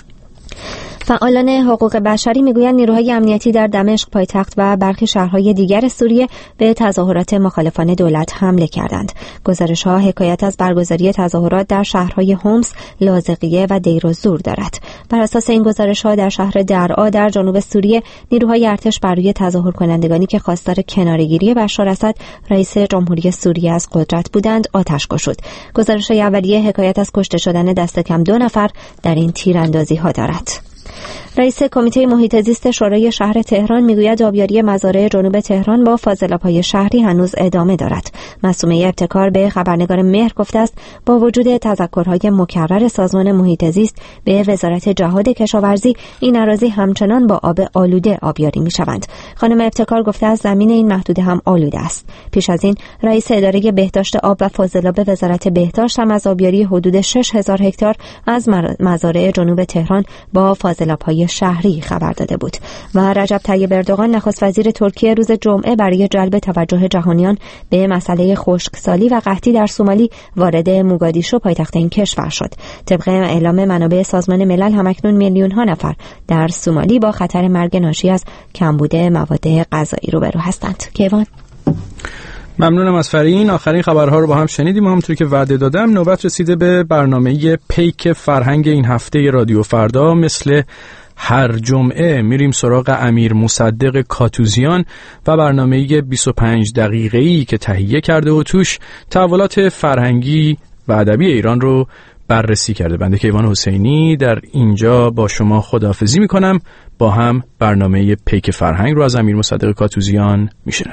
فعالان حقوق بشری میگویند نیروهای امنیتی در دمشق پایتخت و برخی شهرهای دیگر سوریه به تظاهرات مخالفان دولت حمله کردند. گزارش‌ها حکایت از برگزاری تظاهرات در شهرهای حمص، لاذقیه و دیر الزور دارد. بر اساس این گزارش‌ها در شهر درعا در جنوب سوریه نیروهای ارتش بر روی تظاهر کنندگانی که خواستار کناره‌گیری بشار اسد رئیس جمهوری سوریه از قدرت بودند آتش گشود. گزارش‌های اولیه حکایت از کشته شدن دست کم 2 نفر در این تیراندازی‌ها دارد. رئیس کمیته محیط زیست شورای شهر تهران میگوید آبیاری مزارع جنوب تهران با فاضلاب‌های شهری هنوز ادامه دارد. معصومه ابتکار به خبرنگار مهر گفته است با وجود تذکرهای مکرر سازمان محیط زیست به وزارت جهاد کشاورزی، این اراضی همچنان با آب آلوده آبیاری میشوند. خانم ابتکار گفته است زمین این محدوده هم آلوده است. پیش از این رئیس اداره بهداشت آب و فاضلاب وزارت بهداشت هم از آبیاری حدود 6000 هکتار از مزارع جنوب تهران با فاضلاب‌های شهری خبر داده بود. و رجب طیب اردوغان نخست وزیر ترکیه روز جمعه برای جلب توجه جهانیان به مسئله خشکسالی و قحطی در سومالی وارد موگادیشو پایتخت این کشور شد. طبق اعلام منابع سازمان ملل همکنون میلیون‌ها نفر در سومالی با خطر مرگ ناشی از کمبود مواد غذایی روبرو هستند. کیوان. ممنونم از فرین. آخرین خبرها رو با هم شنیدیم و همونطور که وعده دادم نوبت رسیده به برنامه پیک فرهنگ این هفته رادیو فردا. مثل هر جمعه میریم سراغ امیر مصدق کاتوزیان و برنامه 25 دقیقه‌ای که تهیه کرده و توش تحولات فرهنگی و ادبی ایران رو بررسی کرده. بنده کیوان حسینی در اینجا با شما خداحافظی میکنم. با هم برنامه پیک فرهنگ رو از امیر مصدق کاتوزیان میشنویم.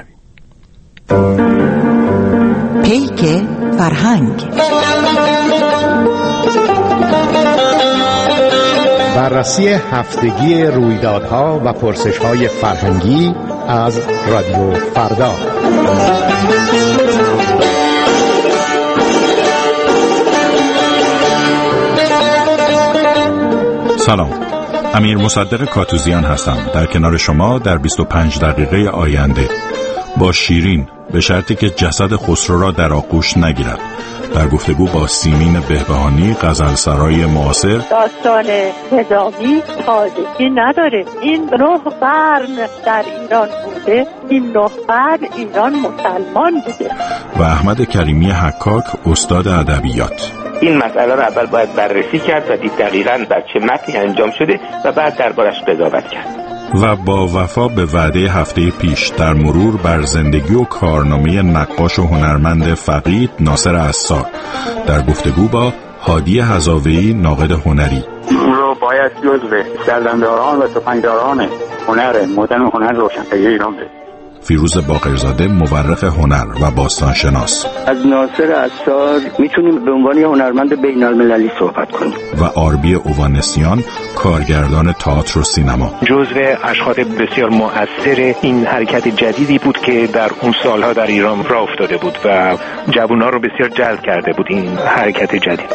پیک فرهنگ، بررسی هفتگی رویدادها و پرسش‌های فرهنگی از رادیو فردا. سلام، امیر مصدق کاتوزیان هستم. در کنار شما در 25 دقیقه آینده با شیرین، به شرطی که جسد خسرو را در آغوش نگیرد، در گفتگو با سیمین بهبهانی، غزلسرای معاصر. داستان نظامی تازگی نداره. این 9 قرن در ایران بوده، این 9 قرن ایران مسلمان بوده. و احمد کریمی حکاک، استاد ادبیات. این مسئله را اول باید بررسی کرد و دید دقیقاً بر چه متنی انجام شده و بعد دربارش قضاوت کرد. و با وفا به وعده هفته پیش در مرور بر زندگی و کارنامه نقاش و هنرمند فقید ناصر عصار، در گفتگو با هادی هزاوی، ناقد هنری. اون رو باید جزو سردمداران و تفنگداران هنر مدرن و هنر روشنفکری ایران بده. فیروز باقرزاده، مورخ هنر و باستانشناس. از ناصر عصار میتونیم به عنوان هنرمند بین المللی صحبت کنیم. و آربی اوانسیان، کارگردان تئاتر و سینما. جزو اشخاص بسیار مؤثر این حرکت جدیدی بود که در اون سالها در ایران راه افتاده بود و جوان‌ها رو بسیار جلب کرده بود این حرکت جدید.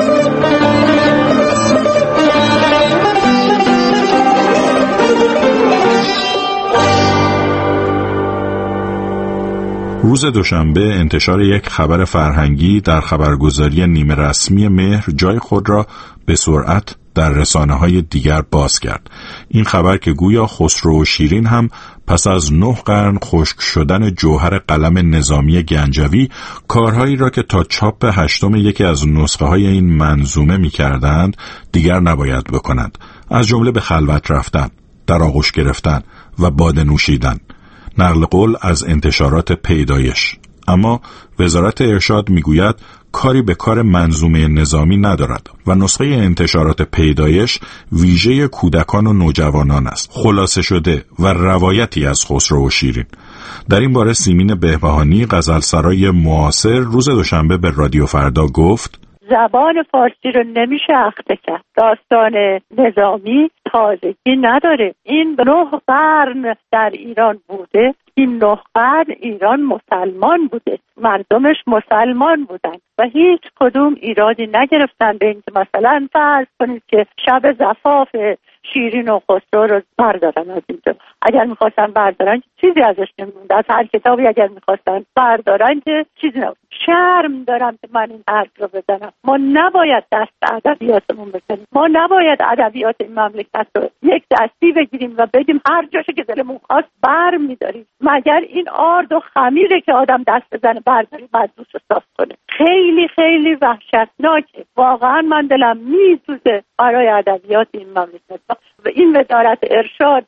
روز دوشنبه انتشار یک خبر فرهنگی در خبرگزاری نیمه رسمی مهر جای خود را به سرعت در رسانه‌های دیگر باز کرد. این خبر که گویا خسرو و شیرین هم پس از 9 قرن خشک شدن جوهر قلم نظامی گنجوی، کارهایی را که تا چاپ 8 یکی از نسخه‌های این منظومه می‌کردند دیگر نباید بکنند، از جمله به خلوت رفتن، در آغوش گرفتن و باده نوشیدن. نقل قول از انتشارات پیدایش. اما وزارت ارشاد میگوید کاری به کار منظومه نظامی ندارد و نسخه انتشارات پیدایش ویژه کودکان و نوجوانان است، خلاصه شده و روایتی از خسرو و شیرین. در این باره سیمین بهبهانی، غزلسرای معاصر، روز دوشنبه به رادیو فردا گفت: زبان فارسی رو نمیشه اخته کرد. داستان نظامی تازگی نداره. این 9 قرن در ایران بوده، این 9 قرن ایران مسلمان بوده، مردمش مسلمان بودن و هیچ کدوم ایرادی نگرفتن به اینکه مثلا فرض کنید که شب زفاف شیرین و خسرو رو بردارن از اینجا. اگر میخواستن بردارن چیزی ازش نمیموند. از هر کتابی اگر میخواستن بردارن که چیزی نموند. شرم دارم که من این حرف رو بزنم. ما نباید دست ادبیاتمون بزنیم. ما نباید ادبیات این مملکت رو یک دستی بگیریم و بگیم هر جاشو که دلمون خواست بر میداریم. مگر این آرد و خمیره که آدم دست بزنه برداری بعد دوست صاف کنه. خیلی خیلی وحشتناکه. واقعا من دلم میسوزه برای ادبیات این مملکت. این وزارت ارشاد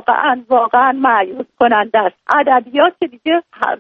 واقعا مایوس کننده است. ادبیات دیگه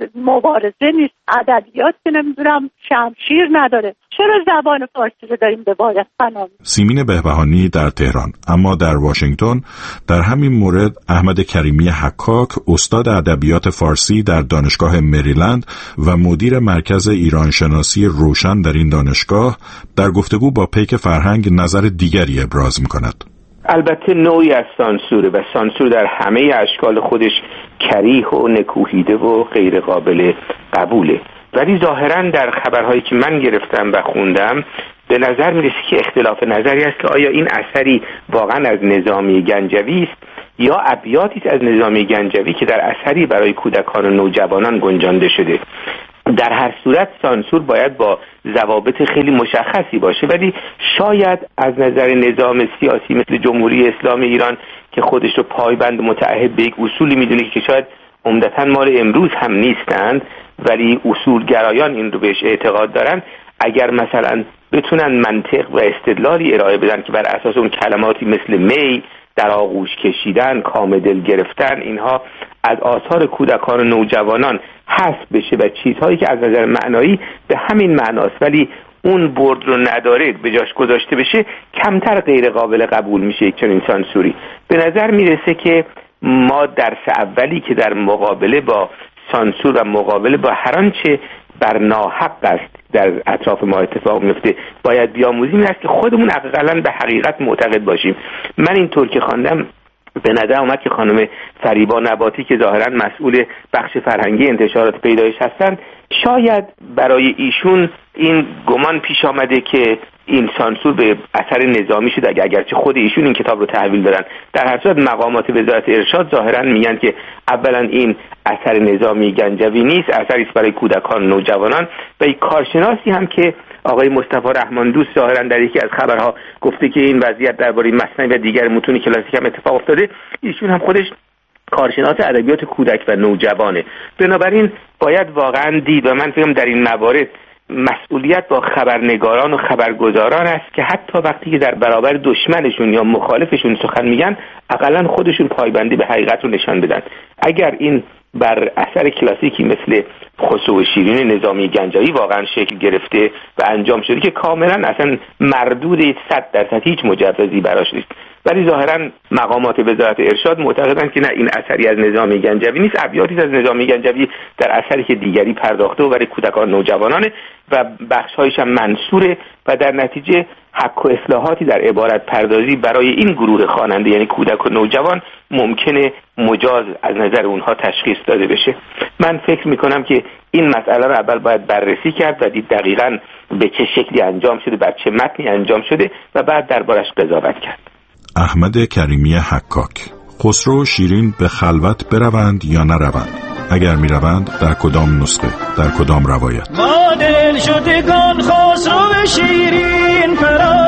مبارزه نیست، ادبیات که نمیدونم شمشیر نداره. چرا زبان فارسی رو داریم به باد فنا؟ سیمین بهبهانی در تهران. اما در واشنگتن در همین مورد احمد کریمی حکاک، استاد ادبیات فارسی در دانشگاه مریلند و مدیر مرکز ایرانشناسی روشن در این دانشگاه، در گفتگو با پیک فرهنگ نظر دیگری ابراز می‌کند. البته نوعی از سانسوره و سانسور در همه اشکال خودش کریه و نکوهیده و غیر قابل قبوله، ولی ظاهراً در خبرهایی که من گرفتم و خوندم به نظر میرسه که اختلاف نظری است که آیا این اثری واقعاً از نظامی گنجوی است یا ابیاتی از نظامی گنجوی که در اثری برای کودکان و نوجوانان گنجانده شده. در هر صورت سانسور باید با ضوابط خیلی مشخصی باشه، ولی شاید از نظر نظام سیاسی مثل جمهوری اسلامی ایران که خودش رو پایبند متعهد به یک اصولی میدونه که شاید عمدتاً مال امروز هم نیستند ولی اصولگرایان این رو بهش اعتقاد دارن، اگر مثلا بتونن منطق و استدلالی ارائه بدن که بر اساس اون کلماتی مثل می، در آغوش کشیدن، کام دل گرفتن، اینها از آثار کودکان و نوجوانان حذف بشه و چیزهایی که از نظر معنایی به همین معناست ولی اون برد رو نداره به جاش گذاشته بشه، کمتر غیر قابل قبول میشه یک چنین سانسوری. به نظر میرسه که ما درس اولی که در مقابله با سانسور و مقابله با هر آنچه بر ناحق است در اطراف ما اتفاق میفته باید بیاموزیم این است که خودمون اقلاً به حقیقت معتقد باشیم. من اینطور که خواندم به نظر اومد که خانم فریبا نباتی که ظاهراً مسئول بخش فرهنگی انتشارات پیدایش هستند، شاید برای ایشون این گمان پیش آمده که این سانسور به اثر نظامی شده، اگرچه خود ایشون این کتاب رو تحویل دادن. در هر صورت مقامات وزارت ارشاد ظاهراً میگن که اولا این اثر نظامی گنجوی نیست، اثری است برای کودکان و نوجوانان و یک کارشناسی هم که آقای مصطفی رحمان دوست ظاهراً در یکی از خبرها گفته که این وضعیت درباره مثنوی و دیگر متون کلاسیک هم اتفاق افتاده، ایشون هم خودش کارشناس ادبیات کودک و نوجوانه. بنابراین باید واقعاً دید و من فکرم در این موارد مسئولیت با خبرنگاران و خبرگزاران است که حتی وقتی که در برابر دشمنشون یا مخالفشون سخن میگن اقلاً خودشون پایبندی به حقیقت رو نشان بدن. اگر این بر اثر کلاسیکی مثل خسرو و شیرین نظامی گنجوی واقعا شکل گرفته و انجام شده که کاملا اصلا مردود 100% هیچ مجوزی براش نیست، ولی ظاهرا مقامات وزارت ارشاد معتقدند که نه، این اثری از نظامی گنجوی نیست، ابیاتی از نظامی گنجوی در اثری که دیگری پرداخته و برای کودکان نوجوانانه و بخش‌هایش هم منصوره و در نتیجه حق و اصلاحاتی در عبارت پردازی برای این گروه خواننده یعنی کودک و نوجوان ممکنه مجاز از نظر اونها تشخیص داده بشه. من فکر میکنم که این مسئله رو اول باید بررسی کرد و دید دقیقاً به چه شکلی انجام شده، بر چه متنی انجام شده و بعد دربارش قضاوت کرد. احمد کریمی حکاک. خسرو و شیرین به خلوت بروند یا نروند؟ اگر میروند در کدام نسخه، در کدام روایت؟ ما دل شدگان خسرو و شیرین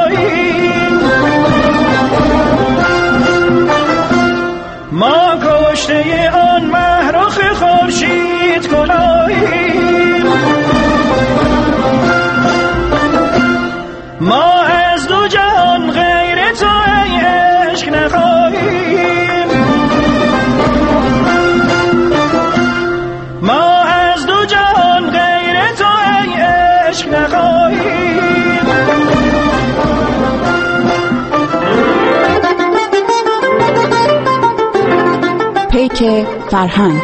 فراییم، ما کشته آن مهرخ خورشید کلاهیم، ما از دو جهان غیر تو ای عشق نخواهیم، ما از دو جهان غیر تو ای عشق نخواهیم. پیک فرهنگ.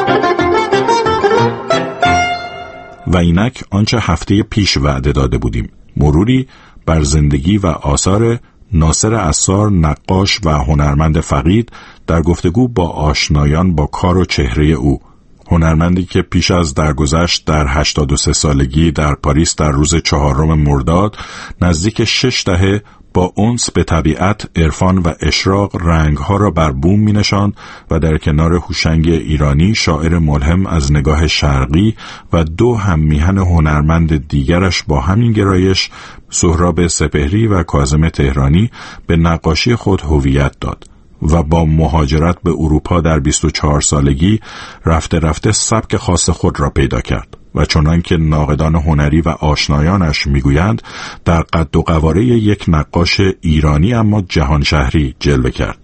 و اینک آنچه هفته پیش وعده داده بودیم، مروری بر زندگی و آثار ناصر عصار، نقاش و هنرمند فقید در گفتگو با آشنایان با کار و چهره او. هنرمندی که پیش از درگذشت در 83 سالگی در پاریس در روز 4 مرداد نزدیک 6 دهه با انس به طبیعت، عرفان و اشراق رنگها را بر بوم می نشاند و در کنار هوشنگ ایرانی، شاعر ملهم از نگاه شرقی و 2 هممیهن هنرمند دیگرش با همین گرایش، سهراب سپهری و کاظم تهرانی، به نقاشی خود هویت داد و با مهاجرت به اروپا در 24 سالگی رفته رفته سبک خاص خود را پیدا کرد و چنان که ناقدان هنری و آشنایانش میگویند در قد و قواره یک نقاش ایرانی اما جهان شهری جلوه کرد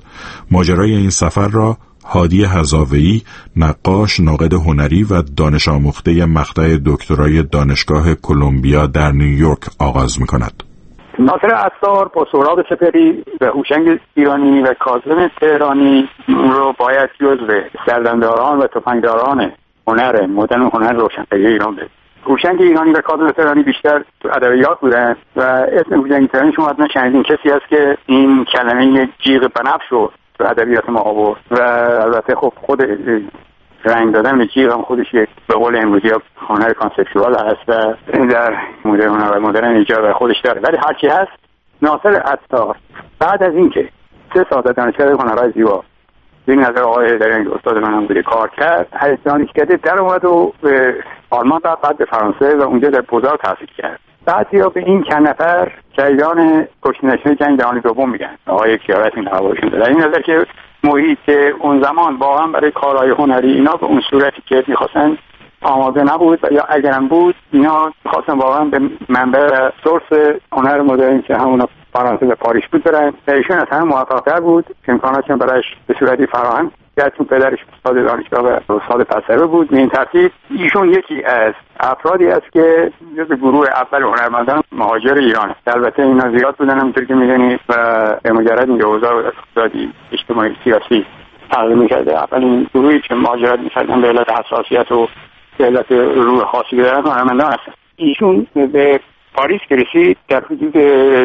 ماجرای این سفر را هادی هزاویی، نقاش، ناقد هنری و دانش آموخته مقطع دکترای دانشگاه کلمبیا در نیویورک آغاز می‌کند. ناصر عطار با سهراب سپهری و هوشنگ ایرانی و کاظم تهرانی رو باید جزو سردمداران و تفنگداران هنر مدرن و هنر روشنفکری ایران بده. هوشنگ ایرانی و کاظم تهرانی بیشتر تو ادبیات بودن و اسم هوشنگ تهرانی شما حتما شنیدین، کسی است که این کلمه جیغ بنفش رو تو ادبیات ما آورد و البته خب خود رنگ دادن به جیغ هم خودش یک به قول امروزی هنر کانسپچوال هست و در مدرن و مدرن ایجاد خودش داره. ولی هرچی هست ناصر عطار بعد از اینکه 3 سال در دانشگاه هنرهای زیبا این نظر آقای دارین استاد منم بوده کار کرد، از دانشگاه در اومد و به آلمان بعد به فرانسه و اونجا در بوزار تحصیل کرد. بعضیا به این چند نفر شهیدان کشته جنگ جهانی دوم میگن. آقای کیارت این حواشون داره. این نظر که محیط اون زمان واقعا برای کارهای هنری اینا به اون صورتی که میخواستن آماده نبود یا اگرم بود اینا میخواستن واقعا به منبع سورس هنر مدرن که همون فرانسه و پاریس بود برن. ایشون از همه موفق‌تر بود، امکاناتشون برایش به صورتی فراهم کرد. چون پدرش استاد دانشگاه و استاد فلسفه بود. به این ترتیب ایشون یکی از افرادی است که جز گروه اول هنرمندان مهاجر ایران است. البته اینا زیاد بودن همونطور که می‌دونید و مجرد این اوضاع اقتصادی اجتماعی سیاسی تغییر می‌کرده. اولین گروهی که مهاجرت می‌کردن به علت حساسیت و به علت روح خاصی دارن هنرمندان هستن. ایشون به پاریس رسید در حدود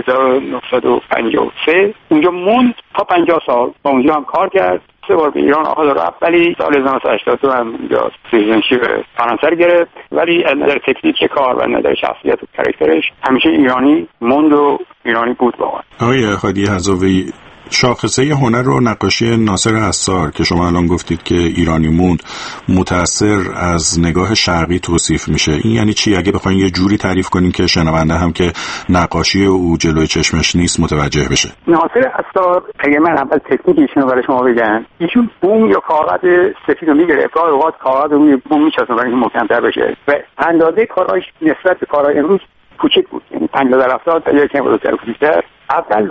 1953. اونجا موند تا 50 سال و اونجا هم کار کرد. 3 بار به ایران آمد رفت، ولی سال 1982 هم اونجا سیتیزنشیپ فرانسه گرفت. ولی از نظر تکنیک کار و از نظر شخصیت و کاراکترش همیشه ایرانی موند و ایرانی بود واقعا. آقای هادی هزاویی، شاخصه هنر و نقاشی ناصر عطار که شما الان گفتید که ایرانی موند متأثر از نگاه شرقی توصیف میشه، این یعنی چی؟ اگه بخواین یه جوری تعریف کنین که شنونده هم که نقاشی او جلوی چشمش نیست متوجه بشه. ناصر عطار اگه من اول تکنیکشون رو برای شما بگم، ایشون بوم یا کاغذ سفید رو میگیره، گاهی اوقات کاغذ روی بوم میچسبه برای اینکه محکم‌تر بشه و اندازه کاراش نسبت به کارهای امروز کوچک بود، یعنی 50% تا یکم بزرگتر کوچیک‌تر. اول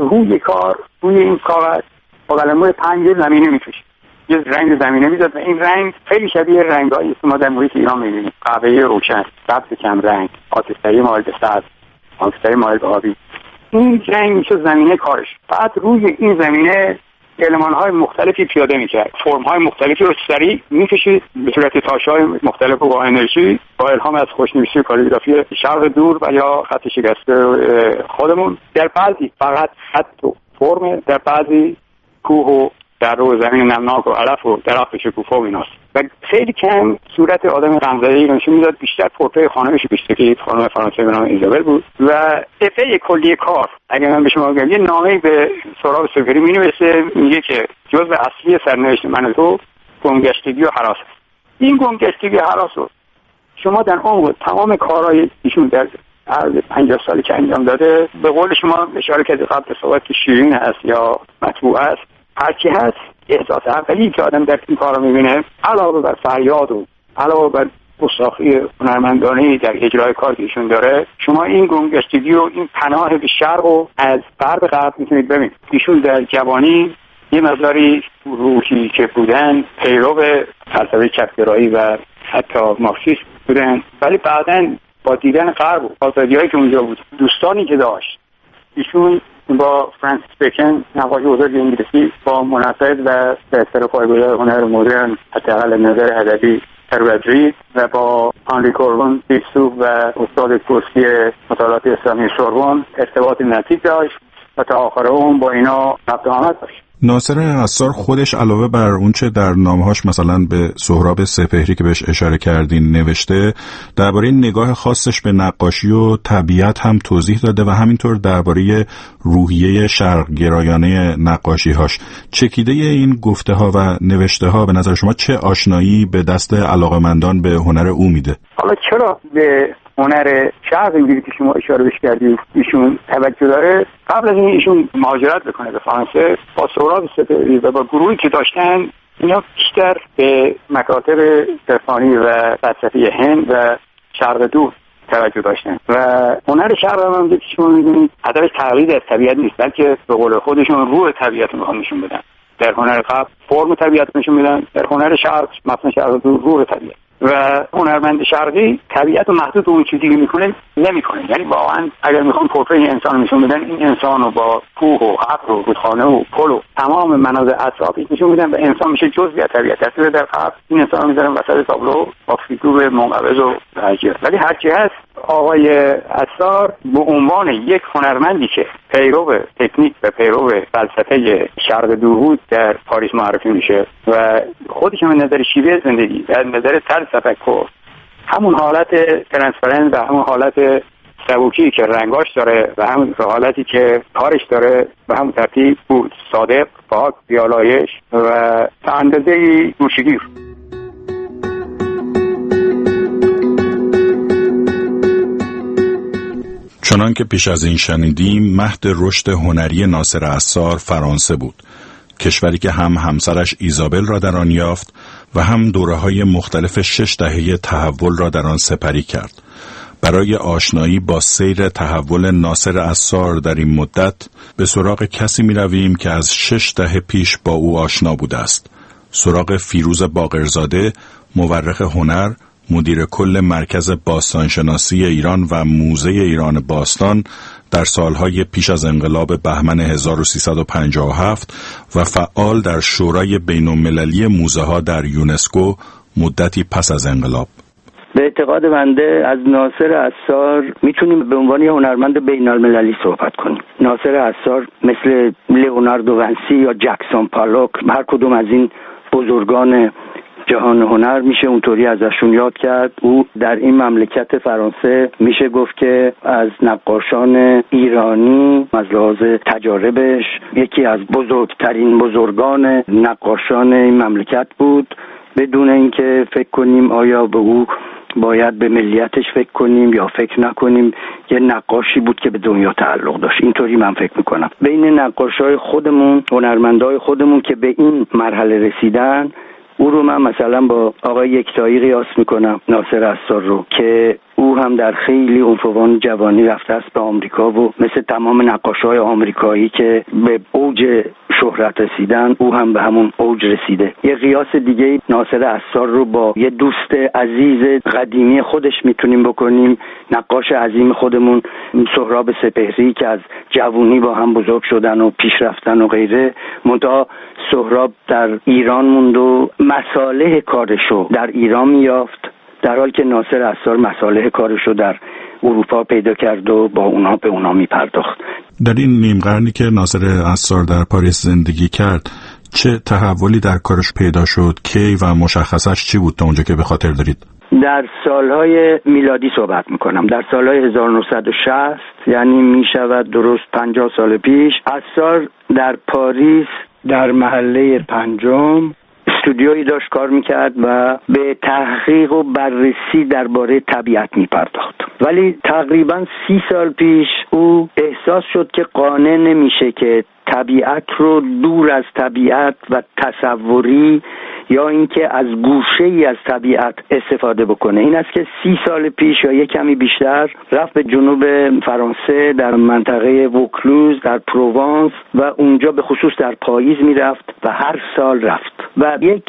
روی این کاغذ با قلم‌موی 5 زمینه می‌کشید، یه رنگ زمینه می‌داد و این رنگ خیلی شبیه رنگایی که ما در محیط ایران می‌بینیم، قهوه‌ای روشن، سبز کم رنگ، آتش‌تری مایل به سبز، آتش‌تری مایل به آبی. این رنگ میشه زمینه کارش. بعد روی این زمینه المان‌های مختلفی پیاده می‌کرد، فرم‌های مختلفی رو سریع می‌کشید به صورت تاشه‌های مختلف با انرژی، با الهام از خوشنویسی و کالیگرافی شرق دور و یا خط شکسته خودمون. در بعضی فقط خط و فرم، در بعضی کوه و در و زمین نمناک و علف و درخت شکوفا و ایناست و خیلی کم صورت آدم غمزده‌ای رو نشون میداد. بیشتر پورتری خانمش بیشتر که خانم فرانسوی به نام ایزابل بود و افه کلی کار. اگه من به شما بگم یه نامه‌ای به سهراب سپهری می‌نویسه، میگه که جزء اصلی سرنوشت من تو گمگشتگی و هراس است. این گمگشتگی و هراس رو شما در عمق تمام کارهای ایشون در عرض 50 سالی که انجام داده، به قول شما اشاره کردید قبل صحبت که شیرین است یا مطبوع است، هرچی هست احساس اولی که آدم در این کار رو میبینه، علاوه بر فریاد و علاوه بر گستاخی هنرمندانه‌ای در اجرای کار که ایشون داره، شما این گمگشتگی و این پناه به شرق و از غرب میتونید ببینید. ایشون در جوانی یه مقداری روحی که بودن پیرو فلسفه چپگرایی و حتی مارکسیسم بودن، ولی بعداً با دیدن غرب و آزادی‌هایی که اونجا بود، دوستانی که داشت، ایشون با فرانسیس بیکن نقاش بزرگ انگلیسی با منعقد و بهتر پایه‌گذار هنر مدرن حداقل نظر ادبی تروادری و با آنری کورون فیلسوف و استاد کورسی مطالعات اسلامی سوربن ارتباط نزدیک داشت و تا آخر عمر با اینا ربط و آمد داشت. ناصر عطار خودش علاوه بر اونچه در نامه‌هاش مثلا به سهراب سپهری که بهش اشاره کردین نوشته، درباره نگاه خاصش به نقاشی و طبیعت هم توضیح داده و همینطور درباره روحیه شرق‌گرایانه نقاشی‌هاش. چکیده این گفته‌ها و نوشته‌ها به نظر شما چه آشنایی به دست علاقه‌مندان به هنر او میده؟ حالا چرا به هنر شرق انگلیسی که شما اشاره بهش کردید ایشون توجه داره؟ قبل از این ایشون مهاجرت بکنه به فرانسه، با سهراب سپهری و با گروهی که داشتن، اینا بیشتر به مکاتب عرفانی و فلسفی هند و شرق دور توجه داشتن و هنر شرق هم که شما می‌بینید هدفش تقلید از طبیعت نیست، بلکه به قول خودشون روح طبیعت رو نشون بدن. در هنر غرب فرم طبیعت نشون میدن، در هنر شرق متن شرق روح طبیعت. و هنرمند شرقی طبیعت رو محدود به اون چیزی که میکنه نمیکنه. یعنی واقعا اگر میخوان پورتری انسان رو نشون بدن، این انسان رو با کوه و ابر و رودخانه و پل و تمام مناظر اطرافی نشون میدن و انسان میشه جزئی از طبیعت. در غرب این انسان رو میذارن وسط تابلو با فیگور منقبض و درجه. ولی هرچی هست آقای عصار به عنوان یک هنرمندی که پیرو تکنیک و پیرو فلسفه شرق دورود در پاریس معرفی میشه و خودش هم نظر شیوه زندگی و نظر طرز تفکر همون حالت ترانسپرنت و همون حالت سبوکی که رنگاش داره و همون حالتی که کارش داره و همون ترتیب بود، صادق، پاک، بیالایش و تا اندازه‌ای گوشه‌گیر. چنان که پیش از این شنیدیم، مهد رشد هنری ناصر عصار فرانسه بود، کشوری که هم همسرش ایزابل را در آن یافت و هم دوره‌های مختلف 6 دهه تحول را در آن سپری کرد. برای آشنایی با سیر تحول ناصر عصار در این مدت به سراغ کسی می رویم که از 6 دهه پیش با او آشنا بوده است. سراغ فیروز باقرزاده، مورخ هنر، مدیر کل مرکز باستانشناسی ایران و موزه ایران باستان در سالهای پیش از انقلاب بهمن 1357 و فعال در شورای بین‌المللی موزه‌ها در یونسکو مدتی پس از انقلاب. به اعتقاد بنده از ناصر عصار میتونیم به عنوان یه هنرمند بین‌المللی صحبت کنیم. ناصر عصار مثل لئوناردو ونسی یا جکسون پالاک، هر کدوم از این بزرگان جهان هنر میشه اونطوری ازشون یاد کرد. او در این مملکت فرانسه میشه گفت که از نقاشان ایرانی از لحاظ تجاربش یکی از بزرگان نقاشان این مملکت بود، بدون اینکه فکر کنیم آیا به او باید به ملیتش فکر کنیم یا فکر نکنیم. یه نقاشی بود که به دنیا تعلق داشت. اینطوری من فکر میکنم. بین نقاشای خودمون، هنرمندای خودمون که به این مرحله رسیدن، او رو من مثلا با آقای یکتایی قیاس میکنم، ناصر عصار رو، که او هم در خیلی عنفوان جوانی رفته است به آمریکا و مثل تمام نقاشای آمریکایی که به اوج شهرت رسیدن، او هم به همون اوج رسیده. یه قیاس دیگه ناصر عصار رو با یه دوست عزیز قدیمی خودش میتونیم بکنیم، نقاش عظیم خودمون سهراب سپهری که از جوانی با هم بزرگ شدن و پیش رفتن و غیره. منتها سهراب در ایران موند و مصالح کارشو در ایران میافت، در حالی که ناصر عصار مصالح کارشو در اروپا پیدا کرد و با اونها به اونها میپرداخت. در این نیم قرنی که ناصر عصار در پاریس زندگی کرد، چه تحولی در کارش پیدا شد؟ کی و مشخصش چی بود تا اونجا که به خاطر دارید؟ در سالهای میلادی صحبت میکنم، در سالهای 1960، یعنی میشود درست 50 سال پیش. عصار در پاریس در محله پنجم استودیویی داشت کار میکرد و به تحقیق و بررسی درباره طبیعت میپرداخت. ولی تقریبا 30 سال پیش او احساس شد که قانع نمیشه که طبیعت رو دور از طبیعت و تصوری یا اینکه از گوشه‌ای از طبیعت استفاده بکنه. این است که 30 سال پیش یا یک کمی بیشتر رفت به جنوب فرانسه در منطقه ووکلوز در پروانس و اونجا به خصوص در پاییز میرفت و هر سال رفت و یک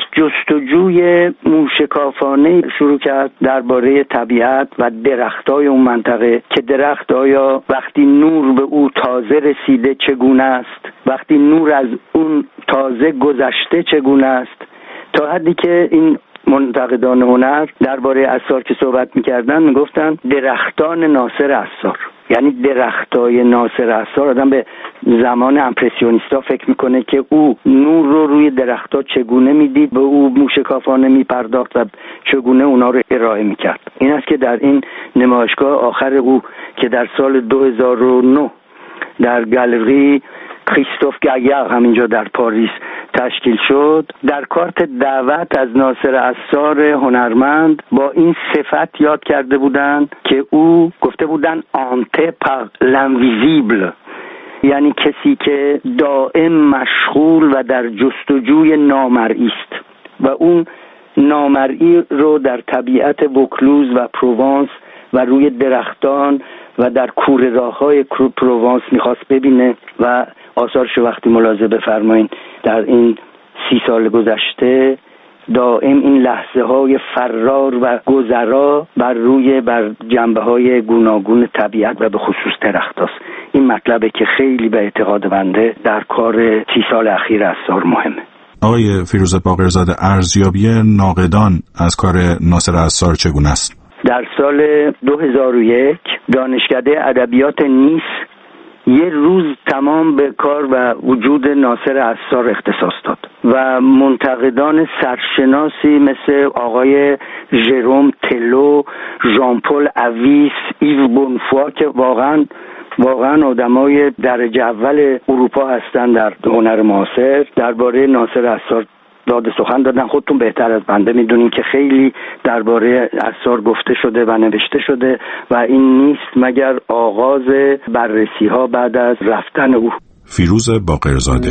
جستجوی موشکافانه شروع کرد درباره طبیعت و درختای اون منطقه، که درخت آیا وقتی نور به او تازه رسیده چگونه است، وقتی نور از اون تازه گذشته چگونه است، تا حدی که این منتقدان هنر درباره عصار که صحبت می‌کردن میگفتن درختان ناصر عصار. یعنی درختای ناصر عصار، آدم به زمان امپرسیونیستا فکر میکنه که او نور رو روی درختا چگونه میدید، به او موشکافانه میپرداخت و چگونه اونا رو ارائه میکرد. این است که در این نمایشگاه آخر او که در سال 2009 در گالری کریستوف گایر همینجا در پاریس تشکیل شد، در کارت دعوت از ناصر عصار هنرمند با این صفت یاد کرده بودند که او گفته بودن آنته پر لینویزیبل، یعنی کسی که دائم مشغول و در جستجوی نامرئی است و اون نامرئی رو در طبیعت ووکلوز و پروانس و روی درختان و در کوره راه‌های پروانس می‌خواست ببینه و آثارش وقتی ملاحظه بفرمایید در این 30 سال گذشته دائم این لحظه های فرار و گذرا بر جنبه های گوناگون طبیعت و به خصوص درخت هاست. این مطلبه که خیلی به اعتقاد بنده در کار 30 سال اخیر عصار مهمه. آقای فیروز باقرزاده، ارزیابی ناقدان از کار ناصر عصار چگونه است؟ در سال 2001 دانشکده ادبیات نیس یه روز تمام به کار و وجود ناصر عصار اختصاص داد و منتقدان سرشناسی مثل آقای ژروم تلو، ژان پل اویس، ایو بونفوا که واقعا آدمای درجه اول اروپا هستن در هنر معاصر درباره ناصر عصار داد سخن دادن. خودتون بهتر از بنده میدونین که خیلی درباره عصار گفته شده و نوشته شده و این نیست مگر آغاز بررسی ها بعد از رفتن او. فیروز باقرزاده.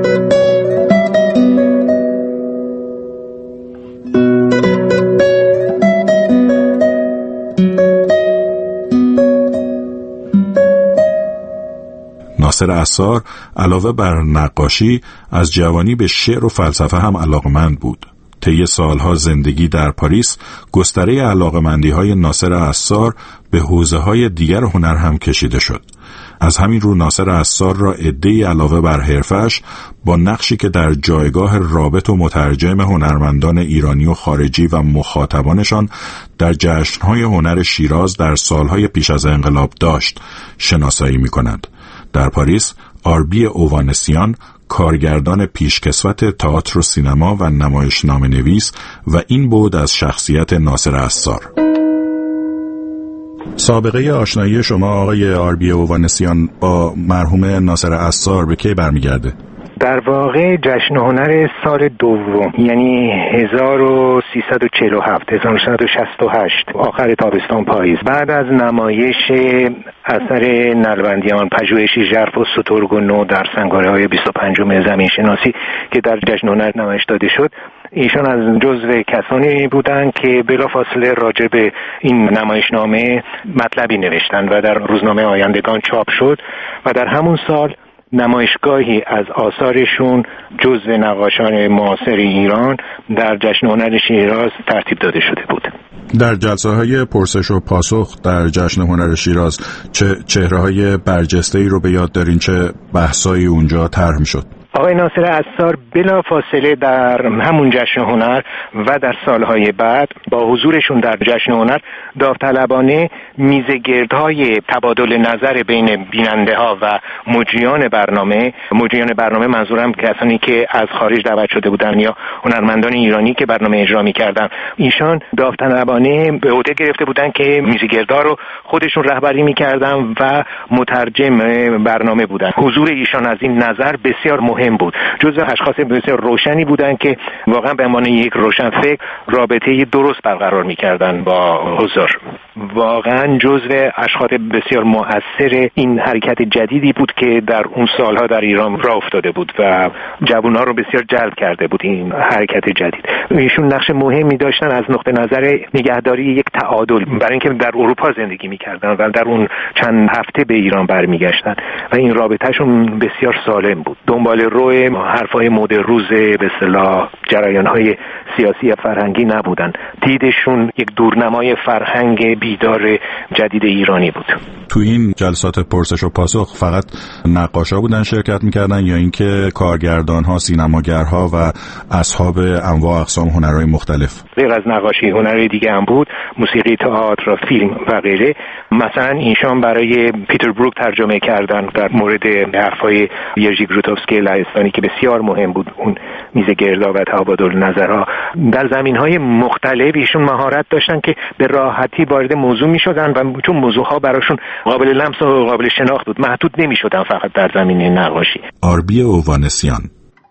ناصر عصار علاوه بر نقاشی از جوانی به شعر و فلسفه هم علاقمند بود. طی سالها زندگی در پاریس گستره علاقمندی‌های ناصر عصار به حوزه‌های دیگر هنر هم کشیده شد. از همین رو ناصر عصار را عده‌ای علاوه بر حرفش با نقشی که در جایگاه رابط و مترجم هنرمندان ایرانی و خارجی و مخاطبانشان در جشن‌های هنر شیراز در سالهای پیش از انقلاب داشت شناسایی می‌کنند. در پاریس آربی اووانسیان کارگردان پیشکسوت تئاتر و سینما و نمایشنامه‌نویس و این بود از شخصیت ناصر عصار. سابقه آشنایی شما آقای آربی اووانسیان با مرحوم ناصر عصار به کی برمیگرده؟ در واقع جشن هنر سال دوم، یعنی 1347 1968 آخر تابستان پاییز، بعد از نمایش اثر نلبندیان پژوهشی ژرف و سترگ و نو در سنگاره‌های 25 زمین شناسی که در جشن هنر نمایش داده شد، ایشان از جزو کسانی بودند که بلافاصله راجع به این نمایشنامه مطلبی نوشتند و در روزنامه آیندگان چاپ شد و در همون سال نمایشگاهی از آثارشون جزو نقاشان معاصر ایران در جشن هنر شیراز ترتیب داده شده بود. در جلسه‌های پرسش و پاسخ در جشن هنر شیراز چه چهره‌های برجسته‌ای رو به یاد دارین؟ چه بحثایی اونجا طرح می‌شد؟ آقای ناصر عصار بلافاصله در همون جشن هنر و در سالهای بعد با حضورشون در جشن هنر داوطلبانه میزگردهای تبادل نظر بین بیننده ها و مجریان برنامه منظورم کسانی که از خارج دعوت شده بودن یا هنرمندان ایرانی که برنامه اجرا می‌کردن، ایشان داوطلبانه به عهده گرفته بودن که میزگردها رو خودشون رهبری می‌کردن و مترجم برنامه بودن. حضور ایشان از این نظر بسیار مهم بود. جزو اشخاص بسیار روشنی بودند که واقعا به عنوان یک روشنفکر رابطه درست برقرار می‌کردند با حضار. واقعا جزو اشخاص بسیار مؤثر این حرکت جدیدی بود که در اون سالها در ایران راه افتاده بود و جوان‌ها رو بسیار جلب کرده بود این حرکت جدید. ایشون نقش مهمی داشتن از نقطه نظر نگهداری یک تعادل، برای اینکه در اروپا زندگی می‌کردن و در اون چند هفته به ایران برمیگشتن و این رابطه‌شون بسیار سالم بود. دنبال روی حرفای مد روز به اصطلاح جریان‌های سیاسی فرهنگی نبودن. دیدشون یک دورنمای فرهنگ بیدار جدید ایرانی بود. تو این جلسات پرسش و پاسخ فقط نقاشا بودن شرکت میکردن یا اینکه کارگردان‌ها، سینماگرها و اصحاب انواع اقسام هنرهای مختلف؟ غیر از نقاشی هنرهای دیگه هم بود، موسیقی، تئاتر، فیلم و غیره. مثلا ایشان برای پیتر بروک ترجمه کردن در مورد حرفای یرژی گروتوفسکی لهستانی که بسیار مهم بود، اون میز گردا و تبادل نظرها در زمینهای مختلف. ایشون مهارت داشتن که به راحتی وارد موضوع میشدن و چون موضوعها براشون قابل لمس و قابل شناخت بود، محدود نمیشدن فقط در زمینه نقاشی. آربی اووانسیان.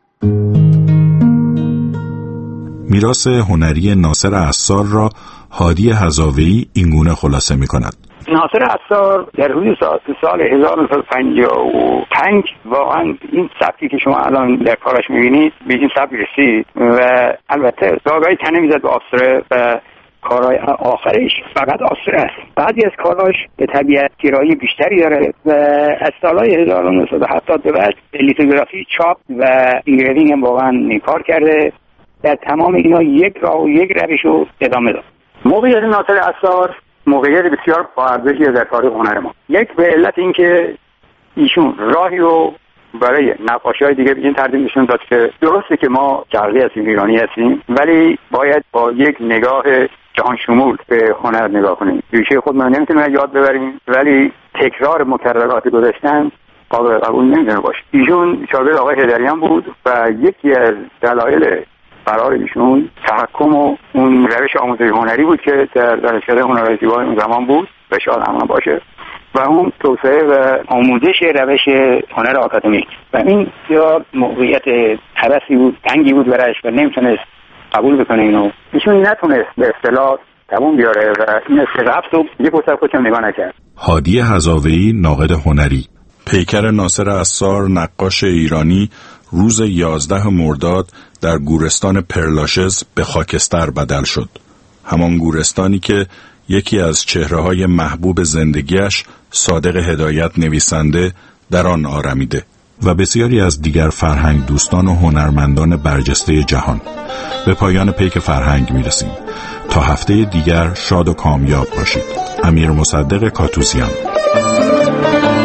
میراث هنری ناصر عصار را هادی هزاویی اینگونه خلاصه می‌کند. ناصر عصار در حدود سال 1955 واقعا این سبکی که شما الان در کارش می‌بینید به این سبک رسید و البته داغای تنه می‌زد به آبستره و کارهای آخرش فقط آسر است. بعضی از کاراش به طبیعت گرایی بیشتری داره و از سالهای 1970 به بعد لیتوگرافی، چاپ و اینگریوینگ هم واقعا کار کرده. در تمام اینا یک راه و یک روش رو ادامه داد. موقعیت ناصر عصار موقعیت بسیار با ارزشی در تاریخ هنر ما. یک به علت اینکه ایشون راهی رو برای نقاشی‌های دیگه بگیم ترجمهشون داد که درسته که ما شرقی هستیم، ایرانی هستیم، ولی باید با یک نگاه جهان شمول به هنر نگاه کنیم. ریشه خود ما نمیتونیم یاد ببریم، ولی تکرار مکررات گذشتن قابل قبول نمیتونه باشه. ایشون شاگرد آقای هدریان بود و یکی از دلایل قرار ایشون تحکم و اون روش آموزش هنری بود که در دانشکده هنر زیبای اون زمان بود و شاید همون باشه و اون توسعه و آموزش روش هنر آکادمیک و این بسیار موقعیت حرسی بود، تنگی بود برایش و نمیتونست قبول بکنه اینو. ایشون نتونست به اصطلاح تموم بیاره و این رفت و یه پسر خودشون نگاه نکرد. هادی هزاویی، ناقد هنری. پیکر ناصر عصار، نقاش ایرانی، روز 11 مرداد در گورستان پرلاشز به خاکستر بدل شد. همان گورستانی که یکی از چهره‌های محبوب زندگیش، صادق هدایت نویسنده، در آن آرمیده و بسیاری از دیگر فرهنگ دوستان و هنرمندان برجسته جهان. به پایان پیک فرهنگ میرسیم. تا هفته دیگر شاد و کامیاب باشید. امیر مصدق کاتوزیان.